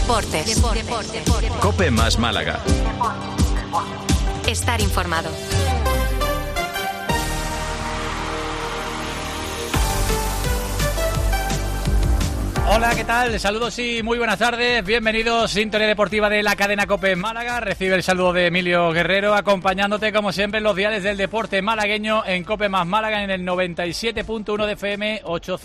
Deportes. COPE más Málaga. Estar informado. Hola, ¿qué tal? Saludos y muy buenas tardes. Bienvenidos, sintonía deportiva de la cadena COPE en Málaga. Recibe el saludo de Emilio Guerrero, acompañándote como siempre en los diales del deporte malagueño en COPE más Málaga en el 97.1 de FM,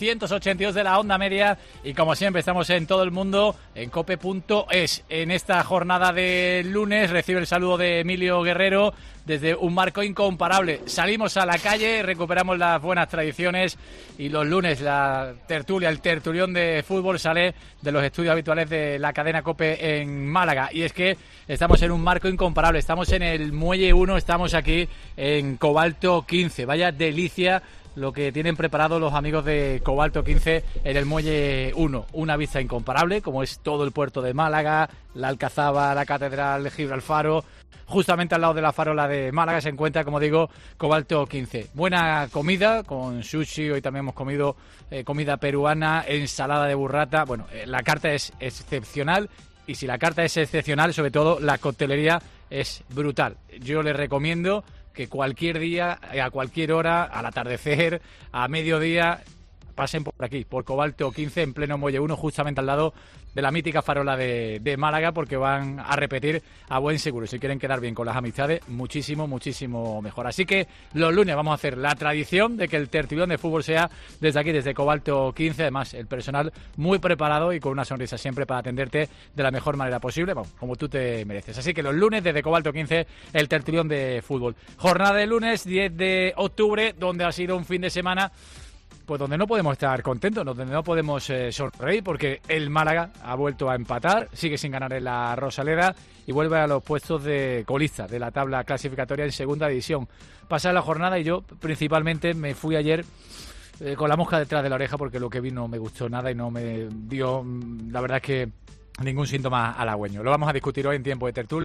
882 de la onda media y como siempre estamos en todo el mundo en cope.es. En esta jornada de lunes recibe el saludo de Emilio Guerrero desde un marco incomparable. Salimos a la calle, recuperamos las buenas tradiciones y los lunes la tertulia, el tertulión de fútbol sale de los estudios habituales de la cadena COPE en Málaga. Y es que estamos en un marco incomparable, estamos en el Muelle 1, estamos aquí en Cobalto 15. Vaya delicia lo que tienen preparado los amigos de Cobalto 15 en el Muelle 1. Una vista incomparable, como es todo el puerto de Málaga, la Alcazaba, la Catedral de Gibralfaro. Justamente al lado de la farola de Málaga se encuentra, como digo, Cobalto 15. Buena comida, con sushi, hoy también hemos comido comida peruana, ensalada de burrata. Bueno, la carta es excepcional y si la carta es excepcional, sobre todo la coctelería es brutal. Yo les recomiendo que cualquier día, a cualquier hora, al atardecer, a mediodía, pasen por aquí, por Cobalto 15, en pleno Muelle 1, justamente al lado de la mítica farola de Málaga, porque van a repetir a buen seguro. Si quieren quedar bien con las amistades, muchísimo, muchísimo mejor. Así que los lunes vamos a hacer la tradición de que el tertulión de fútbol sea desde aquí, desde Cobalto 15. Además, el personal muy preparado y con una sonrisa siempre para atenderte de la mejor manera posible, bueno, como tú te mereces. Así que los lunes desde Cobalto 15, el tertulión de fútbol. Jornada de lunes, 10 de octubre, donde ha sido un fin de semana pues donde no podemos estar contentos, donde no podemos sonreír, porque el Málaga ha vuelto a empatar, sigue sin ganar en la Rosaleda y vuelve a los puestos de colista de la tabla clasificatoria en segunda división. Pasa la jornada y yo principalmente me fui ayer con la mosca detrás de la oreja, porque lo que vi no me gustó nada y no me dio, la verdad es que ningún síntoma halagüeño. Lo vamos a discutir hoy en tiempo de tertulia.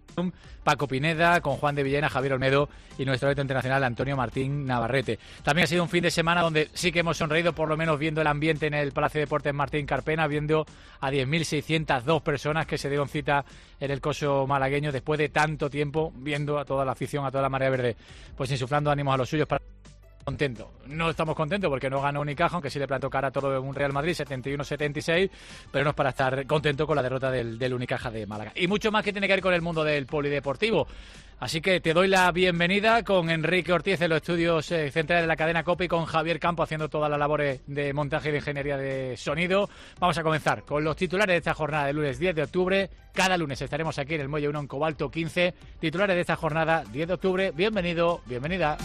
Paco Pineda, con Juan de Villena, Javier Olmedo y nuestro árbitro internacional Antonio Martín Navarrete. También ha sido un fin de semana donde sí que hemos sonreído, por lo menos viendo el ambiente en el Palacio de Deportes Martín Carpena, viendo a 10.602 personas que se dieron cita en el coso malagueño después de tanto tiempo, viendo a toda la afición, a toda la marea verde, pues insuflando ánimos a los suyos para... Contento. No estamos contentos porque no ganó Unicaja, aunque sí le plantó cara a todo un Real Madrid 71-76, pero no es para estar contento con la derrota del Unicaja de Málaga. Y mucho más que tiene que ver con el mundo del polideportivo. Así que te doy la bienvenida con Enrique Ortiz en los estudios centrales de la cadena COPE y con Javier Campo haciendo todas las labores de montaje y de ingeniería de sonido. Vamos a comenzar con los titulares de esta jornada de lunes 10 de octubre. Cada lunes estaremos aquí en el Muelle 1 en Cobalto 15. Titulares de esta jornada 10 de octubre. Bienvenido, bienvenida.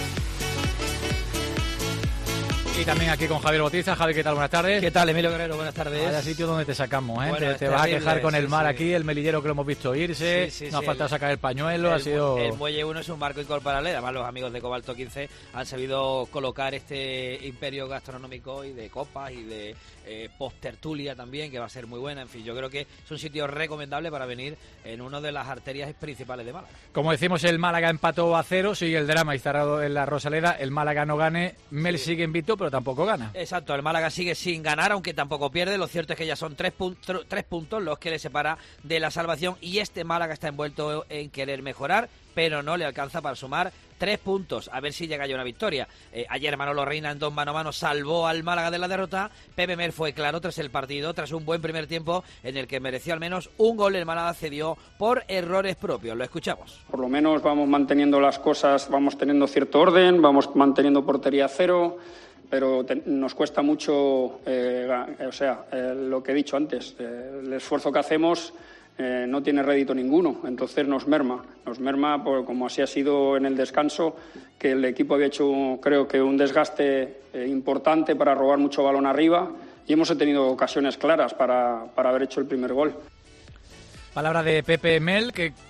Y también aquí con Javier Bautista. Javier, ¿qué tal? Buenas tardes. ¿Qué tal, Emilio Guerrero? Buenas tardes. Vaya sitio donde te sacamos, ¿eh? Bueno, te vas a quejar con el mar sí. aquí, el melillero que lo hemos visto irse, nos ha faltado sacar el pañuelo, ha sido... El Muelle 1 es un marco incomparable, además los amigos de Cobalto 15 han sabido colocar este imperio gastronómico y de copas y de post-tertulia también, que va a ser muy buena. En fin, yo creo que es un sitio recomendable para venir en una de las arterias principales de Málaga. Como decimos, el Málaga empató a 0, sigue el drama instalado en la Rosaleda, el Málaga no gane, Mel sigue invicto, pero tampoco gana. Exacto, el Málaga sigue sin ganar, aunque tampoco pierde. Lo cierto es que ya son 3 puntos los que le separa de la salvación y este Málaga está envuelto en querer mejorar, pero no le alcanza para sumar 3 puntos. A ver si llega ya una victoria. Ayer Manolo Reina en 2 mano a mano salvó al Málaga de la derrota. Pepe Mel fue claro tras el partido, tras un buen primer tiempo en el que mereció al menos un gol. El Málaga cedió por errores propios. Lo escuchamos. Por lo menos vamos manteniendo las cosas, vamos teniendo cierto orden, vamos manteniendo portería cero, pero nos cuesta mucho, lo que he dicho antes, el esfuerzo que hacemos no tiene rédito ninguno, entonces nos merma como así ha sido en el descanso, que el equipo había hecho, creo que un desgaste importante para robar mucho balón arriba y hemos tenido ocasiones claras para haber hecho el primer gol. Palabra de Pepe Mel, que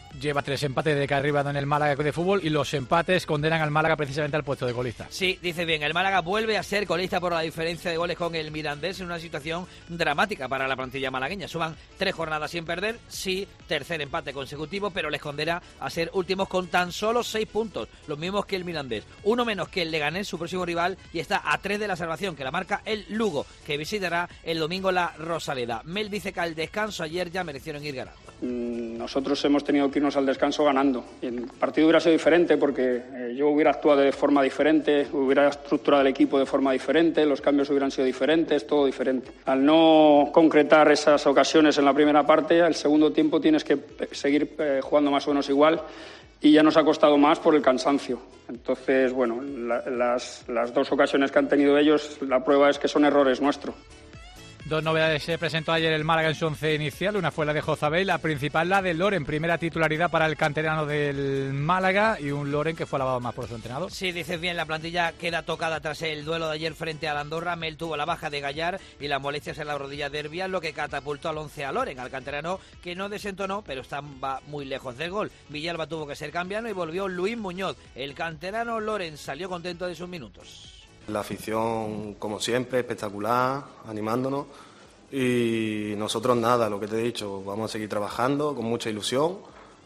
lleva 3 empates de que arriba en el Málaga de fútbol, y los empates condenan al Málaga precisamente al puesto de colista. Sí, dice bien, el Málaga vuelve a ser colista por la diferencia de goles con el Mirandés en una situación dramática para la plantilla malagueña. Suman 3 jornadas sin perder, sí, tercer empate consecutivo, pero les condena a ser últimos con tan solo 6 puntos, los mismos que el Mirandés, uno menos que el Leganés, su próximo rival, y está a 3 de la salvación, que la marca el Lugo, que visitará el domingo la Rosaleda. Mel dice que al descanso ayer ya merecieron ir ganando. Nosotros hemos tenido que irnos al descanso ganando. Y el partido hubiera sido diferente porque yo hubiera actuado de forma diferente, hubiera estructurado el equipo de forma diferente, los cambios hubieran sido diferentes, todo diferente. Al no concretar esas ocasiones en la primera parte, al segundo tiempo tienes que seguir jugando más o menos igual, y ya nos ha costado más por el cansancio. Entonces, bueno, las 2 ocasiones que han tenido ellos, la prueba es que son errores nuestros. 2 novedades se presentó ayer el Málaga en su 11 inicial. Una fue la de Jozabel, la principal la de Loren, primera titularidad para el canterano del Málaga, y un Loren que fue alabado más por su entrenador. Sí, dices bien, la plantilla queda tocada tras el duelo de ayer frente al Andorra. Mel tuvo la baja de Gallar y las molestias en la rodilla de Herbián, lo que catapultó al 11 a Loren, al canterano que no desentonó, pero va muy lejos del gol. Villalba tuvo que ser cambiado y volvió Luis Muñoz. El canterano Loren salió contento de sus minutos. La afición, como siempre, espectacular, animándonos, y nosotros nada, lo que te he dicho, vamos a seguir trabajando con mucha ilusión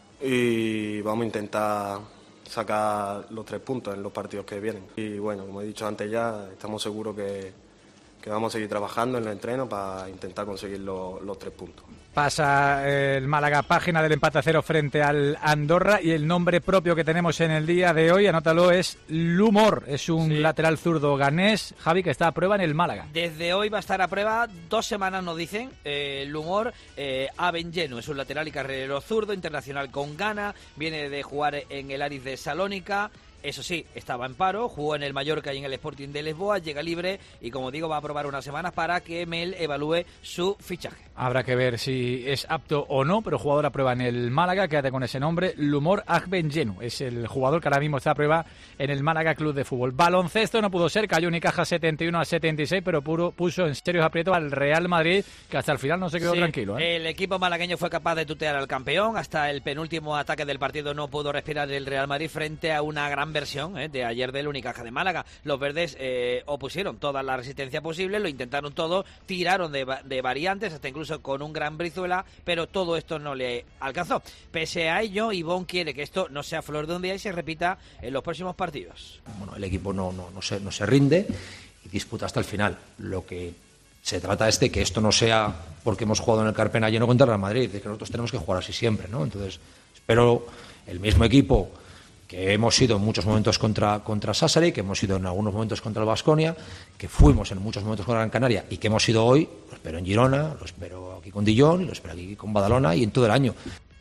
y vamos a intentar sacar los 3 puntos en los partidos que vienen. Y bueno, como he dicho antes ya, estamos seguros que vamos a seguir trabajando en el entreno para intentar conseguir los 3 puntos. Pasa el Málaga página del empate a 0 frente al Andorra, y el nombre propio que tenemos en el día de hoy, anótalo, es Lumor. Es un lateral zurdo ganés, Javi, que está a prueba en el Málaga. Desde hoy va a estar a prueba 2 semanas, nos dicen. Lumor Avengenu es un lateral y carrilero zurdo, internacional con Ghana, viene de jugar en el Aris de Salónica. Eso sí, estaba en paro, jugó en el Mallorca y en el Sporting de Lisboa, llega libre y, como digo, va a probar unas semanas para que Mel evalúe su fichaje. Habrá que ver si es apto o no, pero jugador a prueba en el Málaga, quédate con ese nombre, Lumor Agbenjenu. Es el jugador que ahora mismo está a prueba en el Málaga Club de Fútbol. Baloncesto no pudo ser, cayó Unicaja 71-76, pero puso en serios aprietos al Real Madrid, que hasta el final no se quedó tranquilo. El equipo malagueño fue capaz de tutear al campeón, hasta el penúltimo ataque del partido no pudo respirar el Real Madrid frente a una gran versión de ayer del Unicaja de Málaga. Los verdes opusieron toda la resistencia posible, lo intentaron todo, tiraron de variantes, hasta incluso con un gran Brizuela, pero todo esto no le alcanzó. Pese a ello, Ivón quiere que esto no sea flor de un día y se repita en los próximos partidos. Bueno, el equipo no se rinde y disputa hasta el final. Lo que se trata es de que esto no sea porque hemos jugado en el Carpena lleno contra el Real Madrid, de que nosotros tenemos que jugar así siempre, ¿no? Entonces, espero el mismo equipo que hemos sido en muchos momentos contra Sassari, que hemos sido en algunos momentos contra el Baskonia, que fuimos en muchos momentos contra Gran Canaria y que hemos sido hoy, lo espero en Girona, lo espero aquí con Dijon, lo espero aquí con Badalona y en todo el año.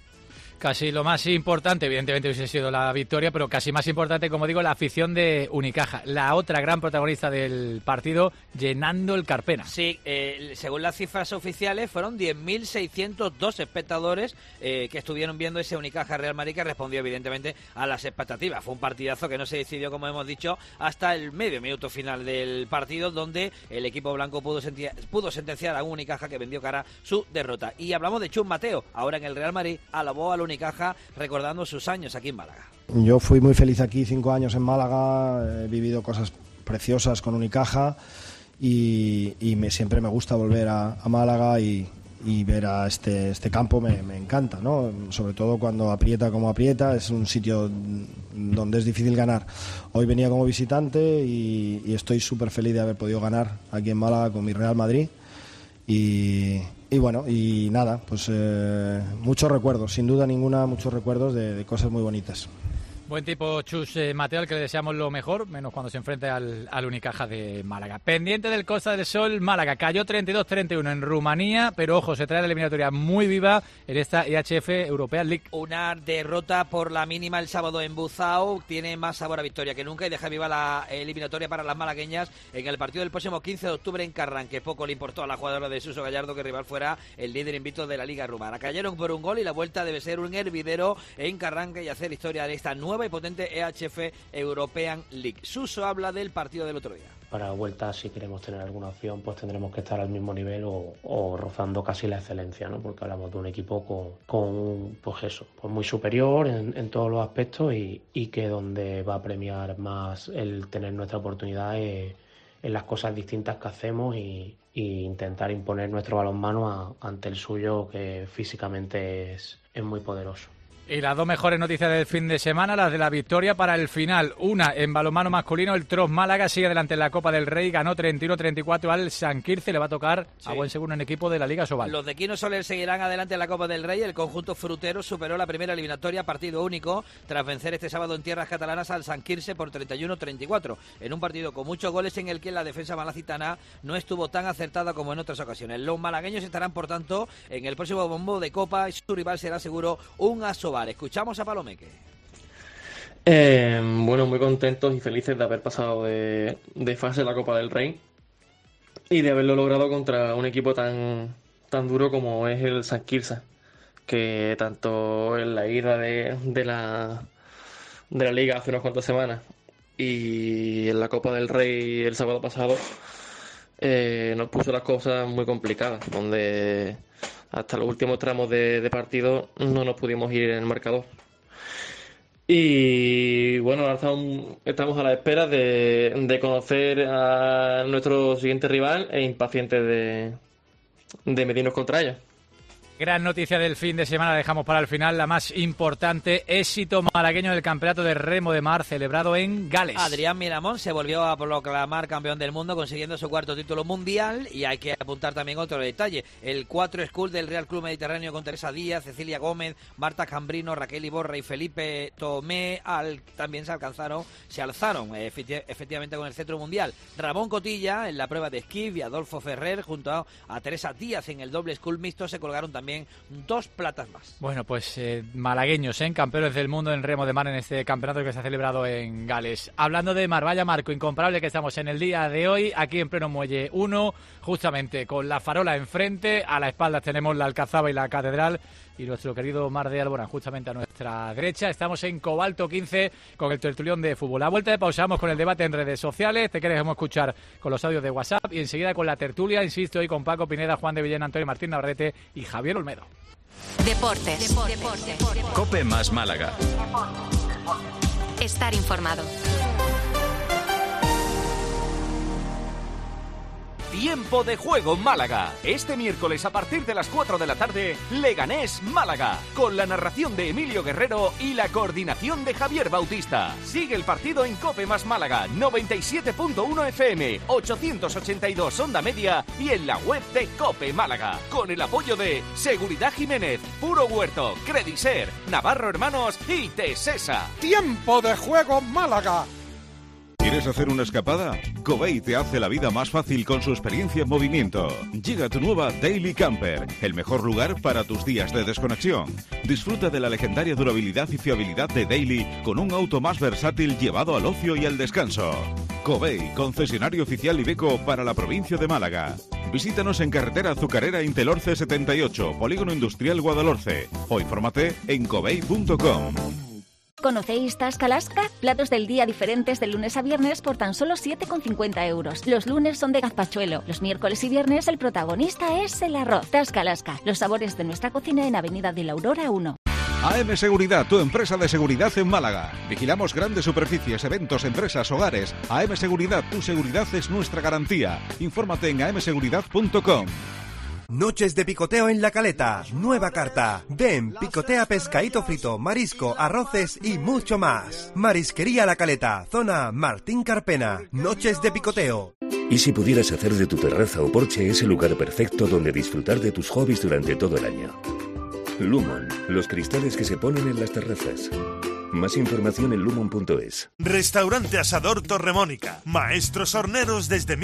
Casi lo más importante, evidentemente hubiese sido la victoria, pero casi más importante, como digo, la afición de Unicaja, la otra gran protagonista del partido, llenando el Carpena. Sí, según las cifras oficiales, fueron 10.602 espectadores que estuvieron viendo ese Unicaja Real Madrid, que respondió evidentemente a las expectativas. Fue un partidazo que no se decidió, como hemos dicho, hasta el medio minuto final del partido, donde el equipo blanco pudo sentenciar a un Unicaja que vendió cara su derrota. Y hablamos de Chus Mateo, ahora en el Real Madrid, alabó al Unicaja recordando sus años aquí en Málaga. Yo fui muy feliz aquí, 5 años en Málaga, he vivido cosas preciosas con Unicaja y siempre me gusta volver a Málaga y ver a este campo me encanta, ¿no? Sobre todo cuando aprieta como aprieta, es un sitio donde es difícil ganar. Hoy venía como visitante y estoy súper feliz de haber podido ganar aquí en Málaga con mi Real Madrid y bueno, y nada, pues muchos recuerdos, sin duda ninguna, muchos recuerdos de cosas muy bonitas. Buen tipo Chus Mateo, al que le deseamos lo mejor, menos cuando se enfrente al Unicaja de Málaga. Pendiente del Costa del Sol, Málaga cayó 32-31 en Rumanía, pero ojo, se trae la eliminatoria muy viva en esta IHF European League. Una derrota por la mínima el sábado en Buzao tiene más sabor a victoria que nunca y deja viva la eliminatoria para las malagueñas en el partido del próximo 15 de octubre en Carran, que poco le importó a la jugadora de Suso Gallardo que el rival fuera el líder invicto de la Liga Rumana. Cayeron por un gol y la vuelta debe ser un hervidero en Carranca y hacer historia de esta nueva nueva y potente EHF European League. Suso habla del partido del otro día. Para vuelta, si queremos tener alguna opción, pues tendremos que estar al mismo nivel o rozando casi la excelencia, ¿no? Porque hablamos de un equipo con pues eso, pues muy superior en todos los aspectos y que donde va a premiar más el tener nuestra oportunidad en las cosas distintas que hacemos y intentar imponer nuestro balonmano ante el suyo, que físicamente es muy poderoso. Y las dos mejores noticias del fin de semana, las de la victoria para el final. Una, en balonmano masculino, el Tros Málaga sigue adelante en la Copa del Rey, ganó 31-34 al San Quirce, le va a tocar a buen seguro en equipo de la Liga Sobal. Los de Quino Soler seguirán adelante en la Copa del Rey. El conjunto frutero superó la primera eliminatoria, partido único, tras vencer este sábado en tierras catalanas al San Quirce por 31-34, en un partido con muchos goles en el que la defensa malacitana no estuvo tan acertada como en otras ocasiones. Los malagueños estarán, por tanto, en el próximo bombo de Copa y su rival será seguro un Asobal. Escuchamos a Palomeque. Bueno, muy contentos y felices de haber pasado de fase de la Copa del Rey y de haberlo logrado contra un equipo tan duro como es el San Quirce, que tanto en la ida de la Liga hace unas cuantas semanas y en la Copa del Rey el sábado pasado nos puso las cosas muy complicadas, donde hasta los últimos tramos de partido no nos pudimos ir en el marcador. Y bueno, ahora estamos a la espera de conocer a nuestro siguiente rival e impacientes de medirnos contra ellos. Gran noticia del fin de semana, dejamos para el final la más importante, éxito malagueño del campeonato de remo de mar celebrado en Gales. Adrián Miramón se volvió a proclamar campeón del mundo consiguiendo su cuarto título mundial, y hay que apuntar también otro detalle, el 4 School del Real Club Mediterráneo con Teresa Díaz, Cecilia Gómez, Marta Cambrino, Raquel Iborra y Felipe Tomé también se alzaron efectivamente con el cetro mundial. Ramón Cotilla en la prueba de esquí y Adolfo Ferrer junto a Teresa Díaz en el doble school mixto se colgaron también 2 platas más. Bueno, pues malagueños, campeones del mundo en remo de mar en este campeonato que se ha celebrado en Gales. Hablando de mar, vaya marco incomparable que estamos en el día de hoy, aquí en pleno Muelle 1, justamente con la farola enfrente, a la espalda tenemos la Alcazaba y la Catedral, y nuestro querido mar de Alborán justamente a nuestra derecha. Estamos en Cobalto 15 con el tertulión de fútbol. A vuelta de pausamos con el debate en redes sociales, te queremos escuchar con los audios de WhatsApp y enseguida con la tertulia, insisto, hoy con Paco Pineda, Juan de Villena, Antonio Martín Navarrete y Javier Olmedo. Deportes. Cope más Málaga. Estar informado. Tiempo de juego Málaga. Este miércoles a partir de las 4 de la tarde, Leganés Málaga, con la narración de Emilio Guerrero y la coordinación de Javier Bautista. Sigue el partido en Cope más Málaga, 97.1 FM, 882 onda media y en la web de Cope Málaga, con el apoyo de Seguridad Jiménez, Puro Huerto, Crediser, Navarro Hermanos y Tesesa. Tiempo de juego Málaga. ¿Quieres hacer una escapada? Covey te hace la vida más fácil con su experiencia en movimiento. Llega tu nueva Daily Camper, el mejor lugar para tus días de desconexión. Disfruta de la legendaria durabilidad y fiabilidad de Daily con un auto más versátil llevado al ocio y al descanso. Covey, concesionario oficial Iveco para la provincia de Málaga. Visítanos en carretera Azucarera Intelorce 78, Polígono Industrial Guadalhorce, o infórmate en covey.com. ¿Conocéis Tasca-Lasca? Platos del día diferentes de lunes a viernes por tan solo 7,50 euros. Los lunes son de gazpachuelo. Los miércoles y viernes el protagonista es el arroz. Tasca-Lasca, los sabores de nuestra cocina en Avenida de la Aurora 1. AM Seguridad, tu empresa de seguridad en Málaga. Vigilamos grandes superficies, eventos, empresas, hogares. AM Seguridad, tu seguridad es nuestra garantía. Infórmate en amseguridad.com. Noches de picoteo en La Caleta, nueva carta. Ven, picotea pescadito frito, marisco, arroces y mucho más. Marisquería La Caleta, zona Martín Carpena. Noches de picoteo. ¿Y si pudieras hacer de tu terraza o porche ese lugar perfecto donde disfrutar de tus hobbies durante todo el año? Lumon, los cristales que se ponen en las terrazas. Más información en lumon.es. Restaurante Asador Torremónica. Maestros horneros desde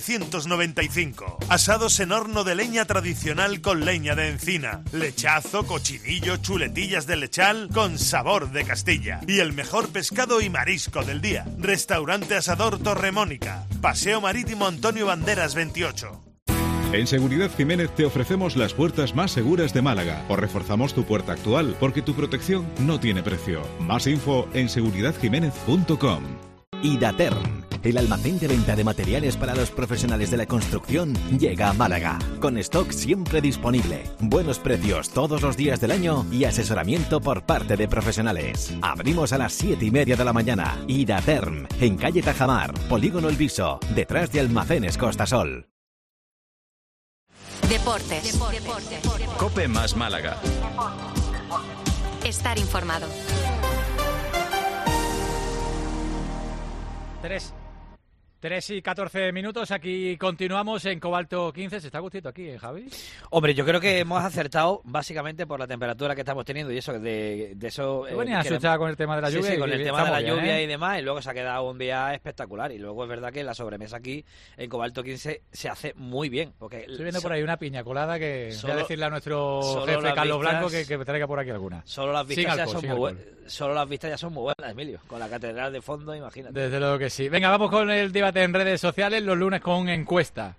1995. Asados en horno de leña tradicional con leña de encina. Lechazo, cochinillo, chuletillas de lechal con sabor de Castilla. Y el mejor pescado y marisco del día. Restaurante Asador Torremónica. Paseo Marítimo Antonio Banderas 28. En Seguridad Jiménez te ofrecemos las puertas más seguras de Málaga o reforzamos tu puerta actual porque tu protección no tiene precio. Más info en seguridadjiménez.com. Idaterm, el almacén de venta de materiales para los profesionales de la construcción, llega a Málaga, con stock siempre disponible, buenos precios todos los días del año y asesoramiento por parte de profesionales. Abrimos a las 7:30 de la mañana. Idaterm, en calle Tajamar, Polígono El Viso, detrás de Almacenes Costasol. Deportes. Cope más Málaga. Estar informado. 3 y 14 minutos, aquí continuamos en Cobalto 15. ¿Se está gustito aquí, Javi? Hombre, yo creo que hemos acertado básicamente por la temperatura que estamos teniendo y eso de eso. Yo venía asustada con el tema de la lluvia. Sí, con el tema de la lluvia ¿eh? y demás, y luego se ha quedado un día espectacular. Y luego es verdad que la sobremesa aquí en Cobalto 15 se hace muy bien. Porque estoy viendo por ahí una piña colada que voy a decirle a nuestro jefe Carlos Blanco que traiga por aquí alguna. Solo las vistas ya son muy buenas, Emilio. Con la catedral de fondo, imagínate. Desde luego que sí. Venga, vamos con el debate en redes sociales, los lunes con encuesta.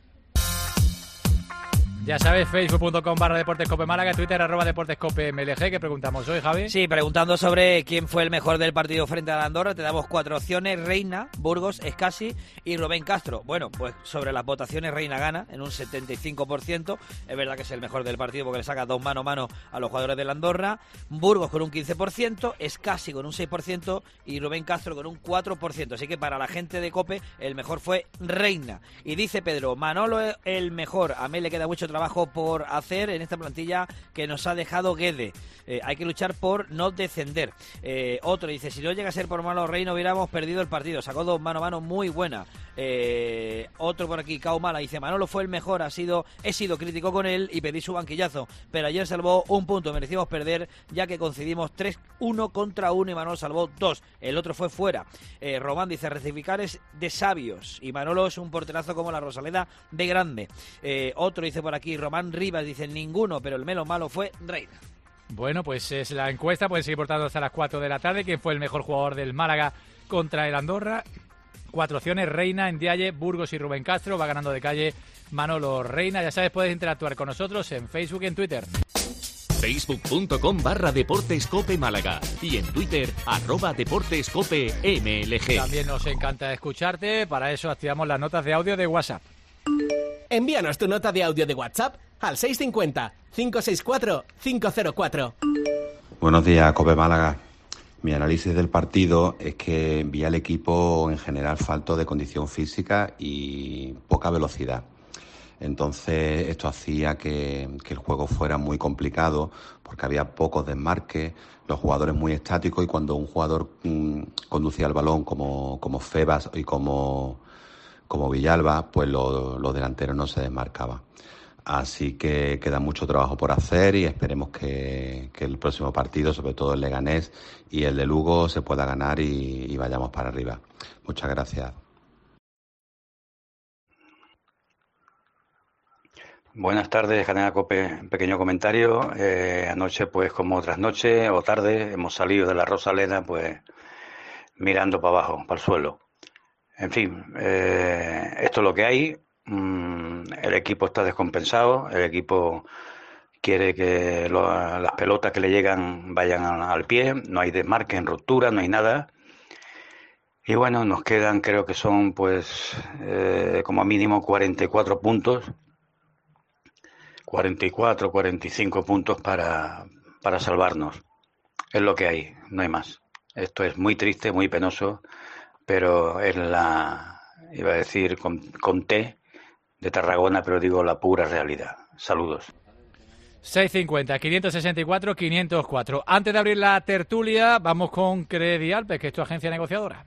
Ya sabes, facebook.com/Deportes Cope Málaga, Twitter @DeportesCopeMLG. ¿Qué preguntamos hoy, Javi? Sí, preguntando sobre quién fue el mejor del partido frente a la Andorra. Te damos 4 opciones: Reina, Burgos, Escasi y Rubén Castro. Bueno, pues sobre las votaciones, Reina gana en un 75%. Es verdad que es el mejor del partido porque le saca 2 mano a mano a los jugadores de la Andorra. Burgos con un 15%, Escasi con un 6% y Rubén Castro con un 4%. Así que para la gente de Cope, el mejor fue Reina. Y dice Pedro, Manolo es el mejor. A mí le queda mucho trabajo por hacer en esta plantilla que nos ha dejado Guede. Hay que luchar por no descender. Otro dice, si no llega a ser por Manolo Reina hubiéramos perdido el partido. Sacó 2 mano a mano muy buena. Otro por aquí, Caumala, dice, Manolo fue el mejor, he sido crítico con él y pedí su banquillazo, pero ayer salvó un punto, merecimos perder ya que concedimos 3-1 contra 1 y Manolo salvó 2, el otro fue fuera. Román dice, rectificar es de sabios y Manolo es un porterazo como la Rosaleda de grande. Otro dice por aquí, Román Rivas, dice, ninguno, pero el menos malo fue Reina. Bueno, pues es la encuesta, pueden seguir portando hasta las 4 de la tarde. ¿Quién fue el mejor jugador del Málaga contra el Andorra? 4 opciones, Reina, Ndiaye, Burgos y Rubén Castro. Va ganando de calle Manolo Reina. Ya sabes, puedes interactuar con nosotros en Facebook y en Twitter. Facebook.com/Deportes Málaga y en Twitter @DeportesCopeMLG. También nos encanta escucharte, para eso activamos las notas de audio de WhatsApp. Envíanos tu nota de audio de WhatsApp al 650-564-504. Buenos días, Cope Málaga. Mi análisis del partido es que vi al equipo en general falto de condición física y poca velocidad. Entonces esto hacía que el juego fuera muy complicado porque había pocos desmarques, los jugadores muy estáticos y cuando un jugador conducía el balón como Febas y como Villalba, pues los delanteros no se desmarcaban. Así que queda mucho trabajo por hacer y esperemos que el próximo partido, sobre todo el Leganés y el de Lugo, se pueda ganar y vayamos para arriba. Muchas gracias. Buenas tardes, Cadena Cope. Un pequeño comentario. Anoche, pues como otras noches o tardes, hemos salido de la Rosaleda, pues mirando para abajo, para el suelo. En fin, esto es lo que hay. El equipo está descompensado. El equipo quiere que las pelotas que le llegan vayan al pie. No hay desmarque en ruptura, no hay nada. Y bueno, nos quedan, creo que son, pues, como mínimo 44 puntos. 44, 45 puntos para salvarnos. Es lo que hay, no hay más. Esto es muy triste, muy penoso, pero es iba a decir con T de Tarragona, pero digo la pura realidad. Saludos. 650, 564, 504. Antes de abrir la tertulia, vamos con Credi Alpes, que es tu agencia negociadora.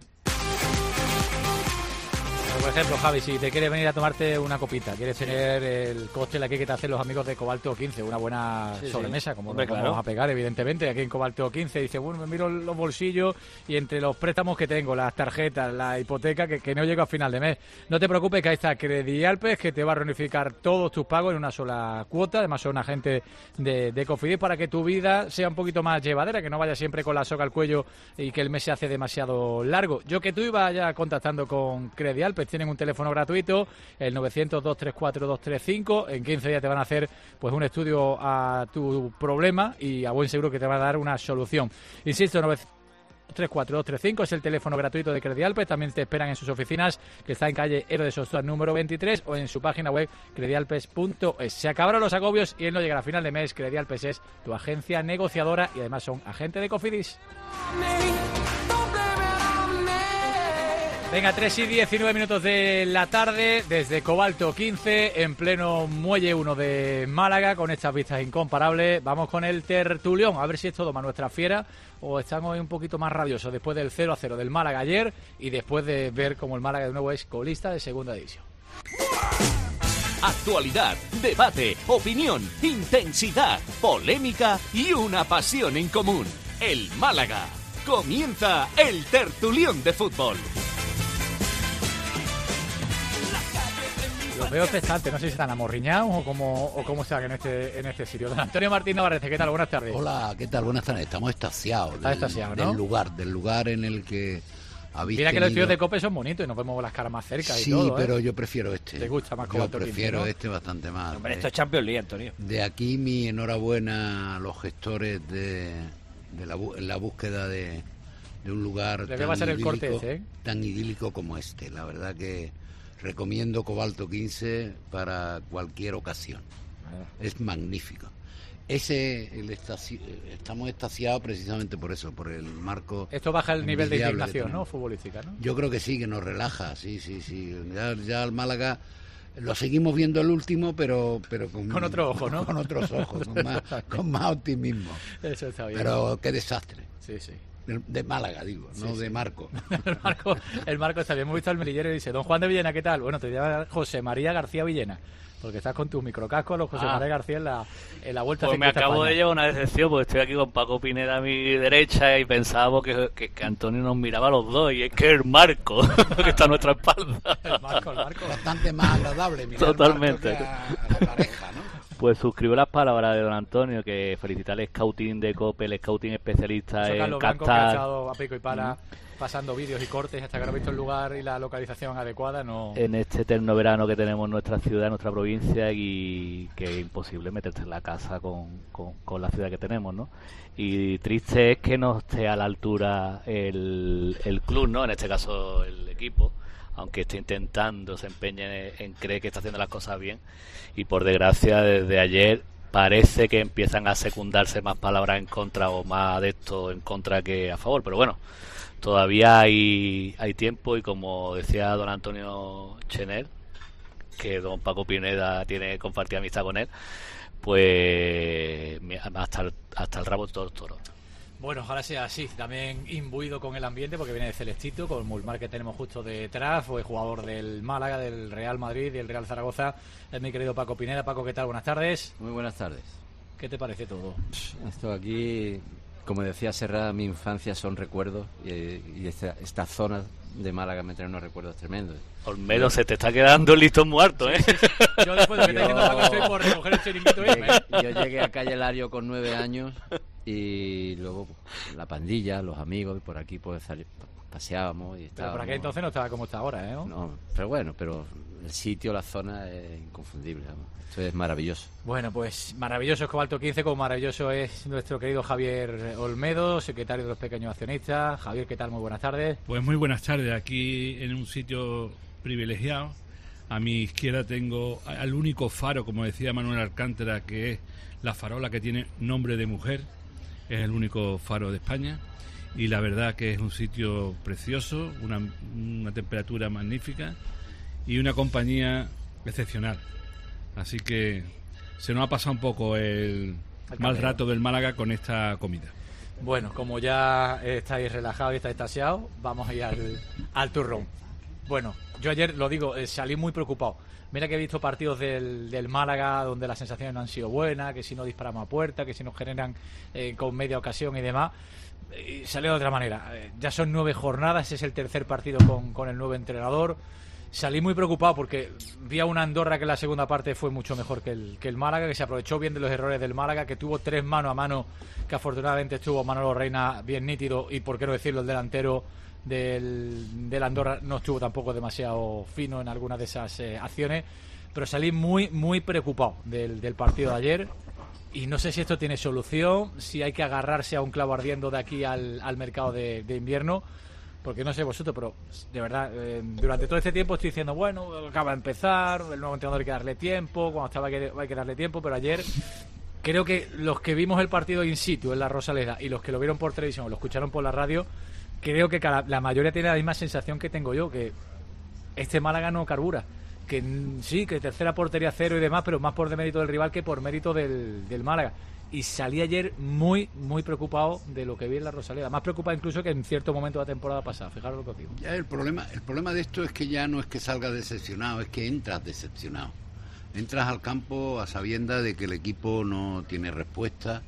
Por ejemplo, Javi, si te quieres venir a tomarte una copita, quieres tener el cóctel aquí que te hacen los amigos de Cobalto 15, una buena sobremesa, como nos vamos a pegar, evidentemente, aquí en Cobalto 15, dice, bueno, me miro los bolsillos y entre los préstamos que tengo, las tarjetas, la hipoteca, que no llego a final de mes. No te preocupes, que ahí está Credi Alpes, que te va a reunificar todos tus pagos en una sola cuota, además son agentes de Cofidis, para que tu vida sea un poquito más llevadera, que no vaya siempre con la soga al cuello y que el mes se hace demasiado largo. Yo que tú iba ya contactando con Credi Alpes, tienen un teléfono gratuito, el 900-234-235. En 15 días te van a hacer pues un estudio a tu problema y a buen seguro que te va a dar una solución. Insisto, 900-234-235 es el teléfono gratuito de Credialpes. También te esperan en sus oficinas, que está en calle Héroe de Sostuar número 23, o en su página web credialpes.es. Se acabaron los agobios y él no llegará a final de mes. Credialpes es tu agencia negociadora y además son agente de Cofidis. Venga, 3:19 de la tarde, desde Cobalto 15, en pleno Muelle 1 de Málaga, con estas vistas incomparables. Vamos con el tertulión, a ver si esto doma nuestra fiera o estamos hoy un poquito más rabiosos después del 0-0 del Málaga ayer y después de ver cómo el Málaga de nuevo es colista de segunda división. Actualidad, debate, opinión, intensidad, polémica y una pasión en común. El Málaga. Comienza el tertulión de fútbol. Los veo expectantes, no sé si están amorriñados o cómo están en este sitio. Don Antonio Martín Navarrete, ¿qué tal? Buenas tardes. Hola, ¿qué tal? Buenas tardes. Estamos extasiados. ¿No? Del lugar en el que habéis Mira que tenido... los tíos de COPE son bonitos y nos vemos las caras más cerca sí, y todo. Sí, pero yo prefiero este. ¿Te gusta más Cobalto? Yo prefiero 15, ¿no? este bastante más. Hombre, esto es Champions League, Antonio. De aquí mi enhorabuena a los gestores en la búsqueda de un lugar tan idílico como este. La verdad que recomiendo Cobalto 15 para cualquier ocasión. Es magnífico. Estamos extasiados precisamente por eso, por el marco. Esto baja el nivel de indignación, ¿no? Futbolística, ¿no? Yo creo que sí, que nos relaja, sí. Ya el Málaga lo seguimos viendo el último, pero con otro ojo, ¿no? Con otros ojos, con más optimismo. Eso está bien. Pero qué desastre. Sí. De Málaga, digo, no de Marco. el Marco está bien. Hemos visto al melillero y dice: don Juan de Villena, ¿qué tal? Bueno, te llama José María García Villena, porque estás con tus microcascos, los José María García en la vuelta. Pues me acabo de llevar una decepción, porque estoy aquí con Paco Pineda a mi derecha y pensábamos que Antonio nos miraba a los dos, y es que el Marco, que está a nuestra espalda. El Marco. Bastante más agradable mirar totalmente. A la pareja, ¿no? Pues suscribo las palabras de don Antonio, que felicita al scouting de COPE, el scouting especialista en Carlos Blanco, que ha estado a pico y pala pasando vídeos y cortes hasta que no ha visto el lugar y la localización adecuada. En este eterno verano que tenemos en nuestra ciudad, en nuestra provincia, y que es imposible meterse en la casa con la ciudad que tenemos, ¿no? Y triste es que no esté a la altura el club, ¿no? En este caso el equipo, aunque esté intentando, se empeñe en creer que está haciendo las cosas bien, y por desgracia desde ayer parece que empiezan a secundarse más palabras en contra o más de esto en contra que a favor, pero bueno, todavía hay tiempo, y como decía don Antonio Chenel, que don Paco Pineda tiene compartida amistad con él, pues hasta el rabo de todos los toros. Bueno, ojalá sea así, también imbuido con el ambiente, porque viene de Celestito, con Mulmar, que tenemos justo detrás, fue jugador del Málaga, del Real Madrid y el Real Zaragoza. Es mi querido Paco Pineda. Paco, ¿qué tal? Buenas tardes. Muy buenas tardes. ¿Qué te parece todo? Esto aquí, como decía Serra, mi infancia son recuerdos, y esta zona de Málaga me trae unos recuerdos tremendos. Olmedo, se te está quedando el listón muerto, ¿eh? Sí. Yo después de que te diciendo Paco, estoy por recoger el chiringuito y irme. Yo llegué a Calle Lario con 9 años y luego la pandilla, los amigos, y por aquí pues paseábamos y estábamos. Pero por aquel entonces no estaba como está ahora, ¿eh? No, pero bueno, el sitio, la zona es inconfundible, vamos. Esto es maravilloso. Bueno, pues maravilloso es Cobalto 15, como maravilloso es nuestro querido Javier Olmedo, secretario de los pequeños accionistas. Javier, ¿qué tal? Muy buenas tardes. Pues muy buenas tardes, aquí en un sitio privilegiado. A mi izquierda tengo al único faro, como decía Manuel Alcántara, que es la farola que tiene nombre de mujer. Es el único faro de España, y la verdad que es un sitio precioso, una temperatura magnífica y una compañía excepcional. Así que se nos ha pasado un poco el mal rato del Málaga con esta comida. Bueno, como ya estáis relajados y estáis extasiados, vamos a ir al turrón. Bueno, yo ayer, lo digo, salí muy preocupado. Mira que he visto partidos del Málaga donde las sensaciones no han sido buenas, que si no disparamos a puerta, que si nos generan con media ocasión y demás. Y salió de otra manera. Ya son 9 jornadas, es el tercer partido con el nuevo entrenador. Salí muy preocupado porque vi a una Andorra que en la segunda parte fue mucho mejor que el Málaga, que se aprovechó bien de los errores del Málaga, que tuvo 3 mano a mano, que afortunadamente estuvo Manolo Reina bien nítido, y por qué no decirlo, el delantero del Andorra no estuvo tampoco demasiado fino en algunas de esas acciones, pero salí muy, muy preocupado del partido de ayer. Y no sé si esto tiene solución, si hay que agarrarse a un clavo ardiendo de aquí al mercado de invierno, porque no sé vosotros, pero de verdad, durante todo este tiempo estoy diciendo, bueno, acaba de empezar, el nuevo entrenador hay que darle tiempo, cuando estaba hay que darle tiempo, pero ayer creo que los que vimos el partido in situ en la Rosaleda y los que lo vieron por televisión o lo escucharon por la radio, creo que la mayoría tiene la misma sensación que tengo yo, que este Málaga no carbura. Que sí, que tercera portería cero y demás, pero más por mérito del rival que por mérito del Málaga. Y salí ayer muy, muy preocupado de lo que vi en la Rosaleda. Más preocupado incluso que en cierto momento de la temporada pasada. Fijaros lo que os digo. Ya el problema de esto es que ya no es que salgas decepcionado, es que entras decepcionado. Entras al campo a sabiendas de que el equipo no tiene respuesta.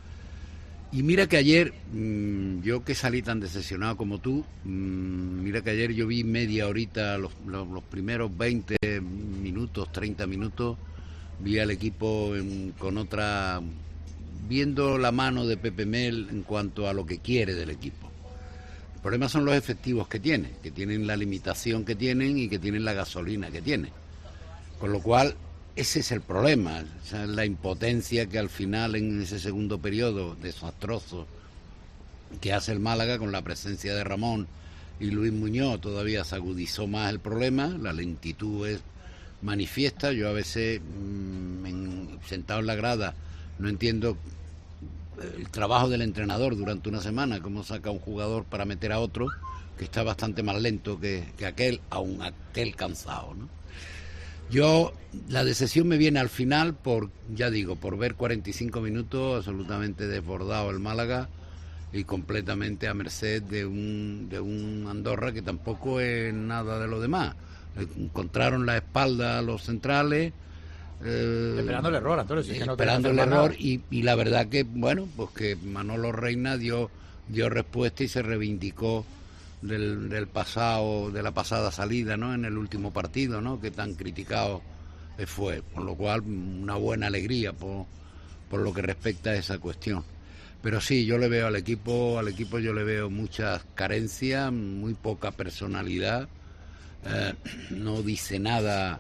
Y mira que ayer, yo que salí tan decepcionado como tú, mira que ayer yo vi media horita, los primeros 20 minutos, 30 minutos, vi al equipo con otra, viendo la mano de Pepe Mel en cuanto a lo que quiere del equipo. El problema son los efectivos que tienen la limitación que tienen y que tienen la gasolina que tienen. Con lo cual, ese es el problema, o sea, la impotencia que al final en ese segundo periodo desastroso que hace el Málaga con la presencia de Ramón y Luis Muñoz todavía se agudizó más el problema, la lentitud es manifiesta. Yo a veces sentado en la grada no entiendo el trabajo del entrenador durante una semana, cómo saca a un jugador para meter a otro que está bastante más lento que aquel, aun aquel cansado, ¿no? La decepción me viene al final por ver 45 minutos absolutamente desbordado el Málaga y completamente a merced de un Andorra que tampoco es nada de lo demás. Encontraron la espalda a los centrales. Esperando el error, Antonio. Esperando el error y la verdad que, bueno, pues que Manolo Reina dio respuesta y se reivindicó del pasado, de la pasada salida, ¿no? En el último partido, ¿no? Que tan criticado fue, con lo cual una buena alegría por lo que respecta a esa cuestión. Pero sí, yo le veo al equipo yo le veo muchas carencias, muy poca personalidad, no dice nada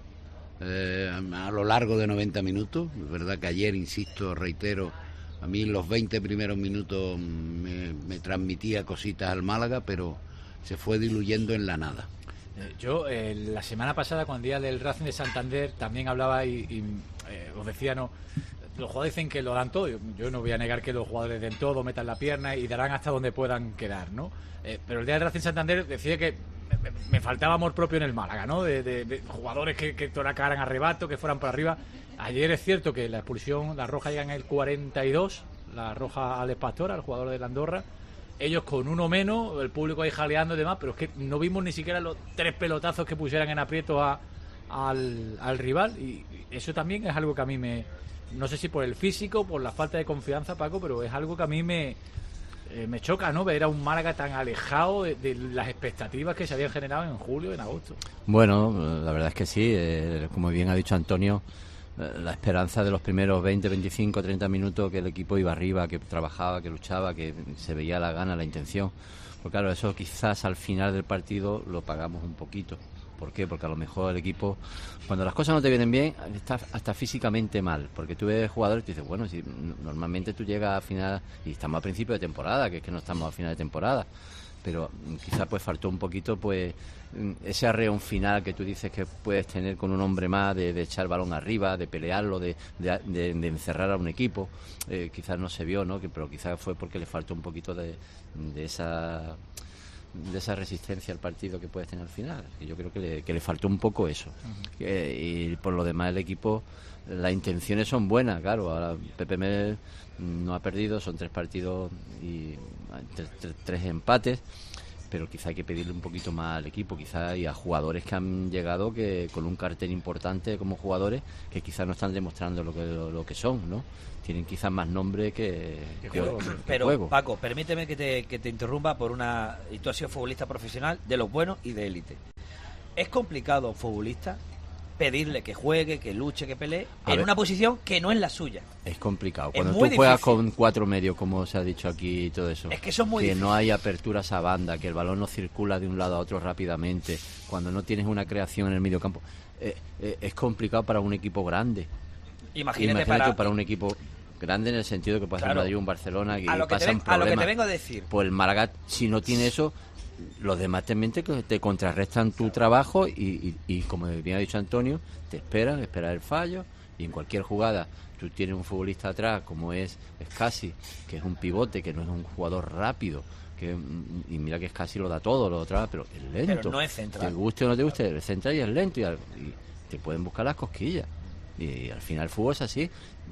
a lo largo de 90 minutos. Es verdad que ayer, insisto, reitero, a mí en los 20 primeros minutos me transmitía cositas al Málaga, pero se fue diluyendo en la nada. Yo la semana pasada, con el día del Racing de Santander, también hablaba y os decía, no, los jugadores dicen que lo dan todo. Yo no voy a negar que los jugadores den todo, metan la pierna y darán hasta donde puedan quedar, ¿no? Pero el día del Racing de Santander decía que me faltaba amor propio en el Málaga, ¿no? De jugadores que toracaran a rebato, que fueran por arriba. Ayer es cierto que la expulsión, la roja llega en el 42, la roja a Alex Pastor, al jugador de la Andorra. Ellos con uno menos, el público ahí jaleando y demás, pero es que no vimos ni siquiera los 3 pelotazos que pusieran en aprieto al rival, y eso también es algo que a mí no sé si por el físico, por la falta de confianza, Paco, pero es algo que a mí me choca, ¿no? Ver a un Málaga tan alejado de las expectativas que se habían generado en julio, en agosto. Bueno, la verdad es que sí, como bien ha dicho Antonio, la esperanza de los primeros 20, 25, 30 minutos que el equipo iba arriba, que trabajaba, que luchaba, que se veía la gana, la intención. Pues claro, eso quizás al final del partido lo pagamos un poquito. ¿Por qué? Porque a lo mejor el equipo, cuando las cosas no te vienen bien, está hasta físicamente mal. Porque tú ves jugadores y te dices, bueno, si normalmente tú llegas a final, y estamos a principio de temporada, que es que no estamos a final de temporada, pero quizás pues faltó un poquito pues ese arreón final que tú dices que puedes tener con un hombre más, de echar el balón arriba, de pelearlo, de encerrar a un equipo. Quizás no se vio, ¿no? Pero quizás fue porque le faltó un poquito de esa resistencia al partido que puedes tener al final. Y yo creo que le faltó un poco eso. Y por lo demás el equipo, las intenciones son buenas, claro. Ahora Pepe Mel no ha perdido, son 3 partidos y 3 empates, pero quizá hay que pedirle un poquito más al equipo, quizá, y a jugadores que han llegado que con un cartel importante como jugadores, que quizás no están demostrando lo que son, ¿no? Tienen quizás más nombre que pero juego. Paco, permíteme que te interrumpa por y tú has sido futbolista profesional de los buenos y de élite. ¿Es complicado, futbolista, pedirle que juegue, que luche, que pelee, en una posición que no es la suya. Es complicado. Es Cuando muy tú juegas difícil. con 4 medios, como se ha dicho aquí y todo eso, Es que eso es muy que difícil. no hay aperturas a banda, que el balón no circula de un lado a otro rápidamente, cuando no tienes una creación en el medio campo, es complicado para un equipo grande. Imagínate para un equipo grande en el sentido que pasa en Madrid, un Barcelona, que a lo que pasan a lo que te problemas. vengo a decir. Pues el Málaga, si no tiene eso, los demás te contrarrestan tu trabajo y como bien ha dicho Antonio, te esperan el fallo, y en cualquier jugada tú tienes un futbolista atrás como es Scassi, que es un pivote, que no es un jugador rápido, y mira que Scassi lo da todo, lo otra, pero es lento. Pero no es central. Te guste o no te guste, es central y es lento, y te pueden buscar las cosquillas. Y al final el fútbol es así.